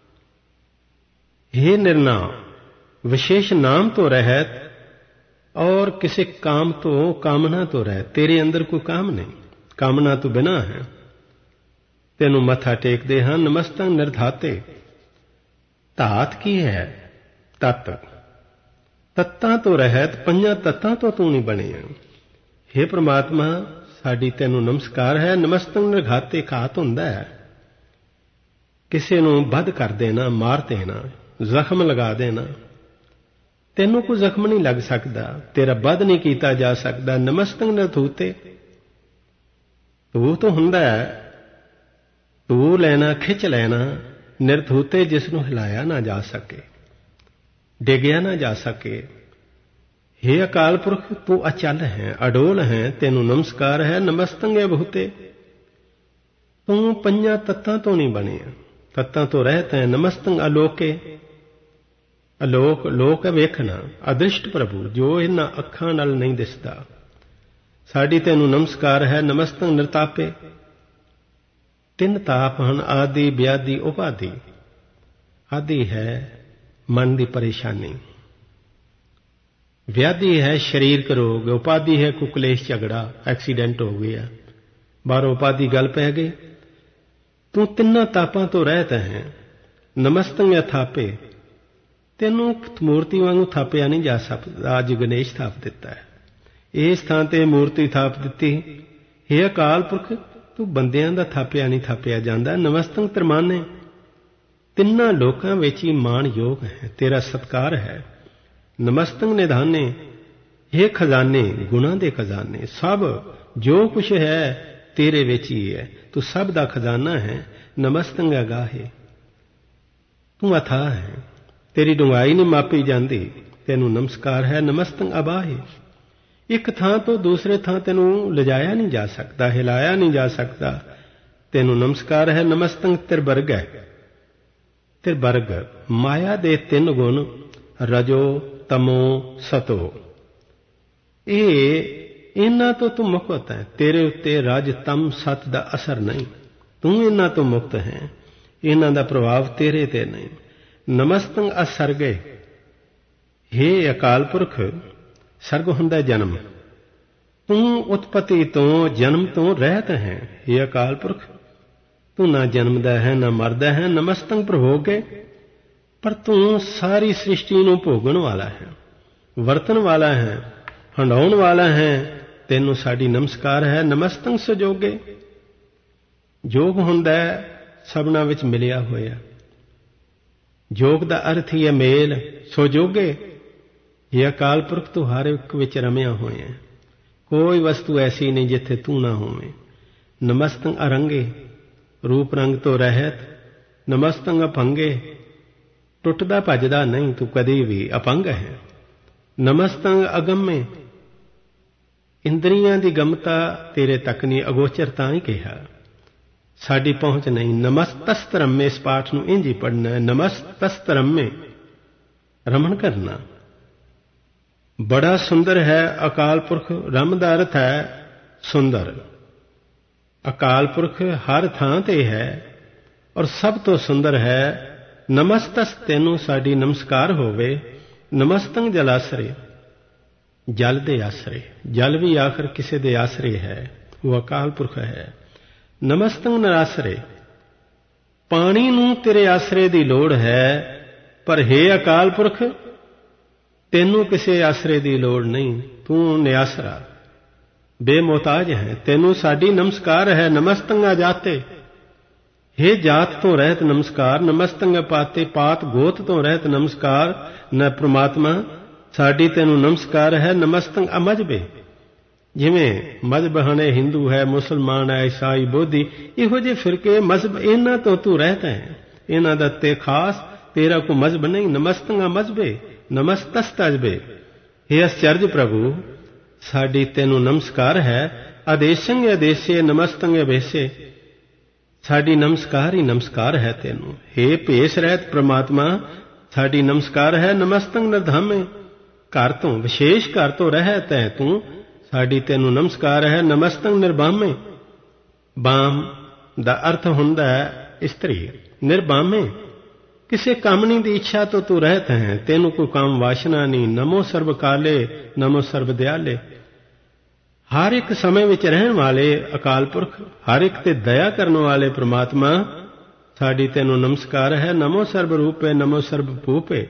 हे निर्नाम, विशेष नाम तो रहत और किसी काम तो कामना तो रहत। तेरे अंदर कोई काम नहीं, कामना तो बिना है, तेनू मथा टेकदे हां। नमस्तं निर्धाते, धात की है तत्, तत्तां तो रहत, पंजां तत्तां तो तू नहीं बने। हे परमात्मा, साडी तेनू नमस्कार है। नमस्तं निर्घाते, घात हुंदा है किसी नू बध कर देना, मार देना, ਜ਼ਖਮ ਲਗਾ ਦੇਣਾ। ਤੈਨੂੰ ਕੋਈ ਜ਼ਖਮ ਨਹੀਂ ਲੱਗ ਸਕਦਾ, ਤੇਰਾ ਵੱਧ ਨਹੀਂ ਕੀਤਾ ਜਾ ਸਕਦਾ। ਨਮਸਤੰ ਨਿਰਧੂਤੇ, ਤੂੰ ਤਾਂ ਹੁੰਦਾ ਹੈ, ਤੂੰ ਲੈਣਾ, ਖਿੱਚ ਲੈਣਾ। ਨਿਰਧੂਤੇ, ਜਿਸ ਨੂੰ ਹਿਲਾਇਆ ਨਾ ਜਾ ਸਕੇ, ਡਿੱਗਿਆ ਨਾ ਜਾ ਸਕੇ। हे ਅਕਾਲ ਪੁਰਖ, ਤੂੰ ਅਚਲ ਹੈ, ਅਡੋਲ ਹੈ, ਤੈਨੂੰ ਨਮਸਕਾਰ ਹੈ। ਨਮਸਤੰ ਅਭੂਤੇ, ਤੂੰ ਪੰਜਾਂ ਤੱਤਾਂ ਤੋਂ ਨਹੀਂ ਬਣਿਆ, ਤੱਤਾਂ ਤੋਂ ਰਹਿਤ ਹੈ। ਨਮਸਤੰ ਅਲੋਕੇ, ਅਲੋਕ, ਲੋਕ ਹੈ ਵੇਖਣਾ, ਅਦ੍ਰਿਸ਼ਟ ਪ੍ਰਭੂ, ਜੋ ਇਹਨਾਂ ਅੱਖਾਂ ਨਾਲ ਨਹੀਂ ਦਿਸਦਾ, ਸਾਡੀ ਤੈਨੂੰ ਨਮਸਕਾਰ ਹੈ। ਨਮਸਤੰ ਨਿਰਤਾਪੇ, ਤਿੰਨ ਤਾਪ ਹਨ, ਆਦਿ, ਵਿਆਧੀ, ਉਪਾਧੀ। ਆਦਿ ਹੈ ਮਨ ਦੀ ਪਰੇਸ਼ਾਨੀ, ਵਿਆਧੀ ਹੈ ਸਰੀਰਕ ਰੋਗ, ਉਪਾਧੀ ਹੈ ਕੋਈ ਕਲੇਸ਼ ਝਗੜਾ, ਐਕਸੀਡੈਂਟ ਹੋ ਗਿਆ, ਬਾਹਰੋਂ ਉਪਾਧੀ ਗੱਲ ਪੈ ਗਈ। ਤੂੰ ਤਿੰਨਾਂ ਤਾਪਾਂ ਤੋਂ ਰਹਿਤ ਹੈ। ਨਮਸਤੰ ਅਥਾਪੇ, ਤੈਨੂੰ ਮੂਰਤੀ ਵਾਂਗੂ ਥਾਪਿਆ ਨਹੀਂ ਜਾ ਸਕਦਾ। ਅੱਜ ਗਣੇਸ਼ ਥਾਪ ਦਿੱਤਾ ਹੈ, ਇਸ ਥਾਂ ਤੇ ਮੂਰਤੀ ਥਾਪ ਦਿੱਤੀ। हे ਅਕਾਲ ਪੁਰਖ, ਤੂੰ ਬੰਦਿਆਂ ਦਾ ਥਾਪਿਆ ਨਹੀਂ ਥਾਪਿਆ ਜਾਂਦਾ। ਨਮਸਤੰ ਤਰਮਾਨੇ, ਤਿੰਨਾਂ ਲੋਕਾਂ ਵਿੱਚ ਹੀ ਮਾਣਯੋਗ ਹੈ, ਤੇਰਾ ਸਤਕਾਰ ਹੈ। ਨਮਸਤੰ ਨਿਧਾਨੇ, हे ਖਜ਼ਾਨੇ, ਗੁਣਾਂ ਦੇ ਖਜ਼ਾਨੇ, ਸਭ ਜੋ ਕੁਛ ਹੈ ਤੇਰੇ ਵਿੱਚ ਹੀ ਹੈ, ਤੂੰ ਸਭ ਦਾ ਖਜ਼ਾਨਾ ਹੈ। ਨਮਸਤੰ ਅਗਾਹੇ, ਤੂੰ ਅਥਾਹ ਹੈ, ਤੇਰੀ ਡੂੰਘਾਈ ਨਹੀਂ ਮਾਪੀ ਜਾਂਦੀ, ਤੈਨੂੰ ਨਮਸਕਾਰ ਹੈ। ਨਮਸਤੰ ਅਬਾਹੇ, ਇੱਕ ਥਾਂ ਤੋਂ ਦੂਸਰੇ ਥਾਂ ਤੈਨੂੰ ਲਿਜਾਇਆ ਨਹੀਂ ਜਾ ਸਕਦਾ, ਹਿਲਾਇਆ ਨਹੀਂ ਜਾ ਸਕਦਾ, ਤੈਨੂੰ ਨਮਸਕਾਰ ਹੈ। ਨਮਸਤੰ ਤਿਰਬਰਗ ਹੈ, ਤਿਰਬਰਗ ਮਾਇਆ ਦੇ ਤਿੰਨ ਗੁਣ ਰਜੋ ਤਮੋ ਸਤੋ, ਇਹ ਇਹਨਾਂ ਤੋਂ ਤੂੰ ਮੁਕਤ ਹੈ, ਤੇਰੇ ਉੱਤੇ ਰਜ ਤਮ ਸਤ ਦਾ ਅਸਰ ਨਹੀਂ, ਤੂੰ ਇਹਨਾਂ ਤੋਂ ਮੁਕਤ ਹੈ, ਇਹਨਾਂ ਦਾ ਪ੍ਰਭਾਵ ਤੇਰੇ ਤੇ ਨਹੀਂ। ਨਮਸਤੰ ਅਸਰਗੇ, हे ਅਕਾਲ ਪੁਰਖ, ਸਰਗ ਹੁੰਦਾ ਜਨਮ, ਤੂੰ ਉਤਪਤੀ ਤੋਂ ਜਨਮ ਤੋਂ ਰਹਿਤ ਹੈ। हे ਅਕਾਲ ਪੁਰਖ, ਤੂੰ ਨਾ ਜਨਮਦਾ ਹੈ ਨਾ ਮਰਦਾ ਹੈ। ਨਮਸਤੰ ਪ੍ਰਭੋਗੇ, ਪਰ ਤੂੰ ਸਾਰੀ ਸ੍ਰਿਸ਼ਟੀ ਨੂੰ ਭੋਗਣ ਵਾਲਾ ਹੈ, ਵਰਤਣ ਵਾਲਾ ਹੈ, ਹੰਡਾਉਣ ਵਾਲਾ ਹੈ, ਤੈਨੂੰ ਸਾਡੀ ਨਮਸਕਾਰ ਹੈ। ਨਮਸਤੰ ਸਜੋਗੇ, ਜੋਗ ਹੁੰਦਾ ਸਭਨਾਂ ਵਿੱਚ ਮਿਲਿਆ ਹੋਇਆ, ਜੋਗ ਦਾ ਅਰਥ ਹੀ ਹੈ ਮੇਲ। ਸੋ ਜੋਗੇ, ਇਹ ਅਕਾਲ ਪੁਰਖ ਤੂੰ ਹਰ ਇੱਕ ਵਿੱਚ ਰਮਿਆ ਹੋਇਆ, ਕੋਈ ਵਸਤੂ ਐਸੀ ਨਹੀਂ ਜਿੱਥੇ ਤੂੰ ਨਾ ਹੋਵੇਂ। ਨਮਸਤੰ ਅਰੰਗੇ, ਰੂਪ ਰੰਗ ਤੋਂ ਰਹਿਤ। ਨਮਸਤੰ ਅਪੰਗੇ, ਟੁੱਟਦਾ ਭੱਜਦਾ ਨਹੀਂ, ਤੂੰ ਕਦੀ ਵੀ ਅਪੰਗ ਹੈ। ਨਮਸਤੰ ਅਗੰਮੇ, ਇੰਦਰੀਆਂ ਦੀ ਗਮਤਾ ਤੇਰੇ ਤੱਕ ਨਹੀਂ, ਅਗੋਚਰ ਤਾਂ ਹੀ ਕਿਹਾ, ਸਾਡੀ ਪਹੁੰਚ ਨਹੀਂ। ਨਮਸਤਸਤਰਮੇ, ਇਸ ਪਾਠ ਨੂੰ ਇੰਝ ਹੀ ਪੜ੍ਹਨਾ ਹੈ, ਨਮਸਤਸਤਰਮੇ, ਰਮਣ ਕਰਨਾ। ਬੜਾ ਸੁੰਦਰ ਹੈ ਅਕਾਲ ਪੁਰਖ, ਰਮ ਦਾ ਅਰਥ ਹੈ ਸੁੰਦਰ। ਅਕਾਲ ਪੁਰਖ ਹਰ ਥਾਂ ਤੇ ਹੈ ਔਰ ਸਭ ਤੋਂ ਸੁੰਦਰ ਹੈ। ਨਮਸਤਸ, ਤੈਨੂੰ ਸਾਡੀ ਨਮਸਕਾਰ ਹੋਵੇ। ਨਮਸਤੰ ਜਲਾਸਰੇ, ਜਲ ਦੇ ਆਸਰੇ, ਜਲ ਵੀ ਆਖਰ ਕਿਸੇ ਦੇ ਆਸਰੇ ਹੈ, ਉਹ ਅਕਾਲ ਪੁਰਖ ਹੈ। ਨਮਸਤੰ ਨਰਾਸਰੇ, ਪਾਣੀ ਨੂੰ ਤੇਰੇ ਆਸਰੇ ਦੀ ਲੋੜ ਹੈ, ਪਰ हे ਅਕਾਲ ਪੁਰਖ, ਤੈਨੂੰ ਕਿਸੇ ਆਸਰੇ ਦੀ ਲੋੜ ਨਹੀਂ, ਤੂੰ ਨਿਆਸਰਾ ਬੇਮੋਹਤਾਜ ਹੈ, ਤੈਨੂੰ ਸਾਡੀ ਨਮਸਕਾਰ ਹੈ। ਨਮਸਤੰ ਅਜਾਤੇ, हे ਜਾਤ ਤੋਂ ਰਹਿਤ ਨਮਸਕਾਰ। ਨਮਸਤੰ ਅਪਾਤੇ, ਪਾਤ ਗੋਤ ਤੋਂ ਰਹਿਤ ਨਮਸਕਾਰ। ਨ ਪ੍ਰਮਾਤਮਾ, ਸਾਡੀ ਤੈਨੂੰ ਨਮਸਕਾਰ ਹੈ। ਨਮਸਤੰ ਅਮਜ਼ਬੇ, ਜਿਵੇਂ ਮਜ਼ਹਬ ਹਣੇ ਹਿੰਦੂ ਹੈ, ਮੁਸਲਮਾਨ ਹੈ, ਈਸਾਈ, ਬੋਧੀ, ਇਹੋ ਜਿਹੇ ਫਿਰਕੇ ਮਜ਼ਹਬ, ਇਹਨਾਂ ਤੋਂ ਤੂੰ ਰਹਿਤ ਹੈ, ਇਹਨਾਂ ਦਾ ਤੇ ਖਾਸ ਤੇਰਾ ਕੋਈ ਮਜ਼ਹਬ ਨਹੀਂ। ਨਮਸਤੰ ਅਮਜ਼ਬੇ, ਨਮਸਤਸਤਜਬੇ, हे ਅਸਚਰਜ ਪ੍ਰਭੂ, ਸਾਡੀ ਤੈਨੂੰ ਨਮਸਕਾਰ ਹੈ। ਆਦੇਸ਼ੰ ਆਦੇਸ਼ੇ, ਨਮਸਤੰ ਅਭੇਸੇ, ਸਾਡੀ ਨਮਸਕਾਰ ਹੀ ਨਮਸਕਾਰ ਹੈ ਤੈਨੂੰ। हे ਭੇਸ ਰਹਿਤ ਪ੍ਰਮਾਤਮਾ, ਸਾਡੀ ਨਮਸਕਾਰ ਹੈ। ਨਮਸਤੰ ਨਿਰਧਾਮੇ, ਘਰ ਤੋਂ ਵਿਸ਼ੇਸ਼ ਘਰ ਤੋਂ ਰਹਿਤ ਹੈ ਤੂੰ, ਸਾਡੀ ਤੈਨੂੰ ਨਮਸਕਾਰ ਹੈ। ਨਮਸਤੰ ਨਿਰਬਾਮੇ, ਬਾਮ ਦਾ ਅਰਥ ਹੁੰਦਾ ਹੈ ਇਸਤਰੀ। ਨਿਰਬਾਮੇ, ਕਿਸੇ ਕਾਮਣੀ ਦੀ ਇੱਛਾ ਤੋਂ ਤੂੰ ਰਹਿਤ ਹੈ, ਤੈਨੂੰ ਕੋਈ ਕਾਮ ਵਾਸ਼ਨਾ ਨਹੀਂ। ਨਮੋ ਸਰਬ ਕਾਲੇ, ਨਮੋ ਸਰਬ ਦਿਆਲੇ, ਹਰ ਇੱਕ ਸਮੇਂ ਵਿੱਚ ਰਹਿਣ ਵਾਲੇ ਅਕਾਲ ਪੁਰਖ, ਹਰ ਇੱਕ ਤੇ ਦਇਆ ਕਰਨ ਵਾਲੇ ਪ੍ਰਮਾਤਮਾ, ਸਾਡੀ ਤੈਨੂੰ ਨਮਸਕਾਰ ਹੈ। ਨਮੋ ਸਰਬ ਰੂਪੇ, ਨਮੋ ਸਰਬ ਭੂਪੇ,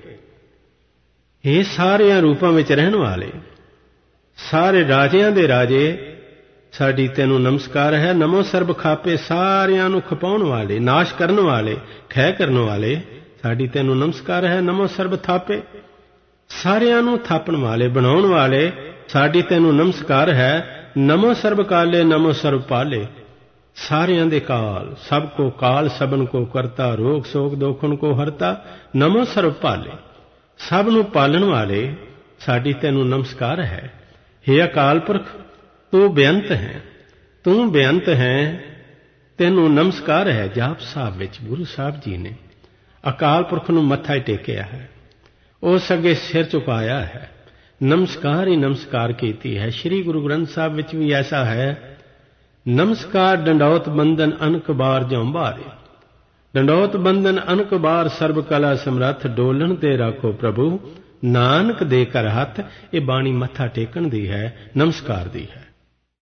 ਇਹ ਸਾਰਿਆਂ ਰੂਪਾਂ ਵਿੱਚ ਰਹਿਣ ਵਾਲੇ, ਸਾਰੇ ਰਾਜਿਆਂ ਦੇ ਰਾਜੇ, ਸਾਡੀ ਤੈਨੂੰ ਨਮਸਕਾਰ ਹੈ। ਨਮੋ ਸਰਬ ਖਾਪੇ, ਸਾਰਿਆਂ ਨੂੰ ਖਪਾਉਣ ਵਾਲੇ, ਨਾਸ਼ ਕਰਨ ਵਾਲੇ, ਖੈ ਕਰਨ ਵਾਲੇ, ਸਾਡੀ ਤੈਨੂੰ ਨਮਸਕਾਰ ਹੈ। ਨਮੋ ਸਰਬ ਥਾਪੇ, ਸਾਰਿਆਂ ਨੂੰ ਥਾਪਣ ਵਾਲੇ, ਬਣਾਉਣ ਵਾਲੇ, ਸਾਡੀ ਤੈਨੂੰ ਨਮਸਕਾਰ ਹੈ। ਨਮੋ ਸਰਬ ਕਾਲੇ, ਨਮੋ ਸਰਬ ਪਾਲੇ, ਸਾਰਿਆਂ ਦੇ ਕਾਲ, ਸਭ ਕੋ ਕਾਲ, ਸਭਨ ਕੋ ਕਰਤਾ, ਰੋਗ ਸੋਗ ਦੋਖਨ ਕੋ ਹਰਤਾ। ਨਮੋ ਸਰਬ ਪਾਲੇ, ਸਭ ਨੂੰ ਪਾਲਣ ਵਾਲੇ, ਸਾਡੀ ਤੈਨੂੰ ਨਮਸਕਾਰ ਹੈ। हे ਅਕਾਲ ਪੁਰਖ, ਤੂੰ ਬੇਅੰਤ ਹੈ, ਤੂੰ ਬੇਅੰਤ ਹੈ, ਤੈਨੂੰ ਨਮਸਕਾਰ ਹੈ। ਜਾਪ ਸਾਹਿਬ ਵਿੱਚ ਗੁਰੂ ਸਾਹਿਬ ਜੀ ਨੇ ਅਕਾਲ ਪੁਰਖ ਨੂੰ ਮੱਥਾ ਟੇਕਿਆ ਹੈ, ਉਸ ਅੱਗੇ ਸਿਰ ਝੁਕਾਇਆ ਹੈ, ਨਮਸਕਾਰ ਹੀ ਨਮਸਕਾਰ ਕੀਤੀ ਹੈ। ਸ੍ਰੀ ਗੁਰੂ ਗ੍ਰੰਥ ਸਾਹਿਬ ਵਿੱਚ ਵੀ ਐਸਾ ਹੈ, ਨਮਸਕਾਰ ਡੰਡੌਤ ਬੰਦਨ ਅਨਕ ਬਾਰ ਜਉ ਬਾਰੇ, ਡੰਡੌਤ ਬੰਦਨ ਅਨਕ ਬਾਰ ਸਰਬ ਕਲਾ ਸਮਰੱਥ, ਡੋਲਣ ਤੇ ਰੱਖੋ ਪ੍ਰਭੂ ਨਾਨਕ ਦੇ ਕਰ ਹੱਥ। ਇਹ ਬਾਣੀ ਮੱਥਾ ਟੇਕਣ ਦੀ ਹੈ, ਨਮਸਕਾਰ ਦੀ ਹੈ।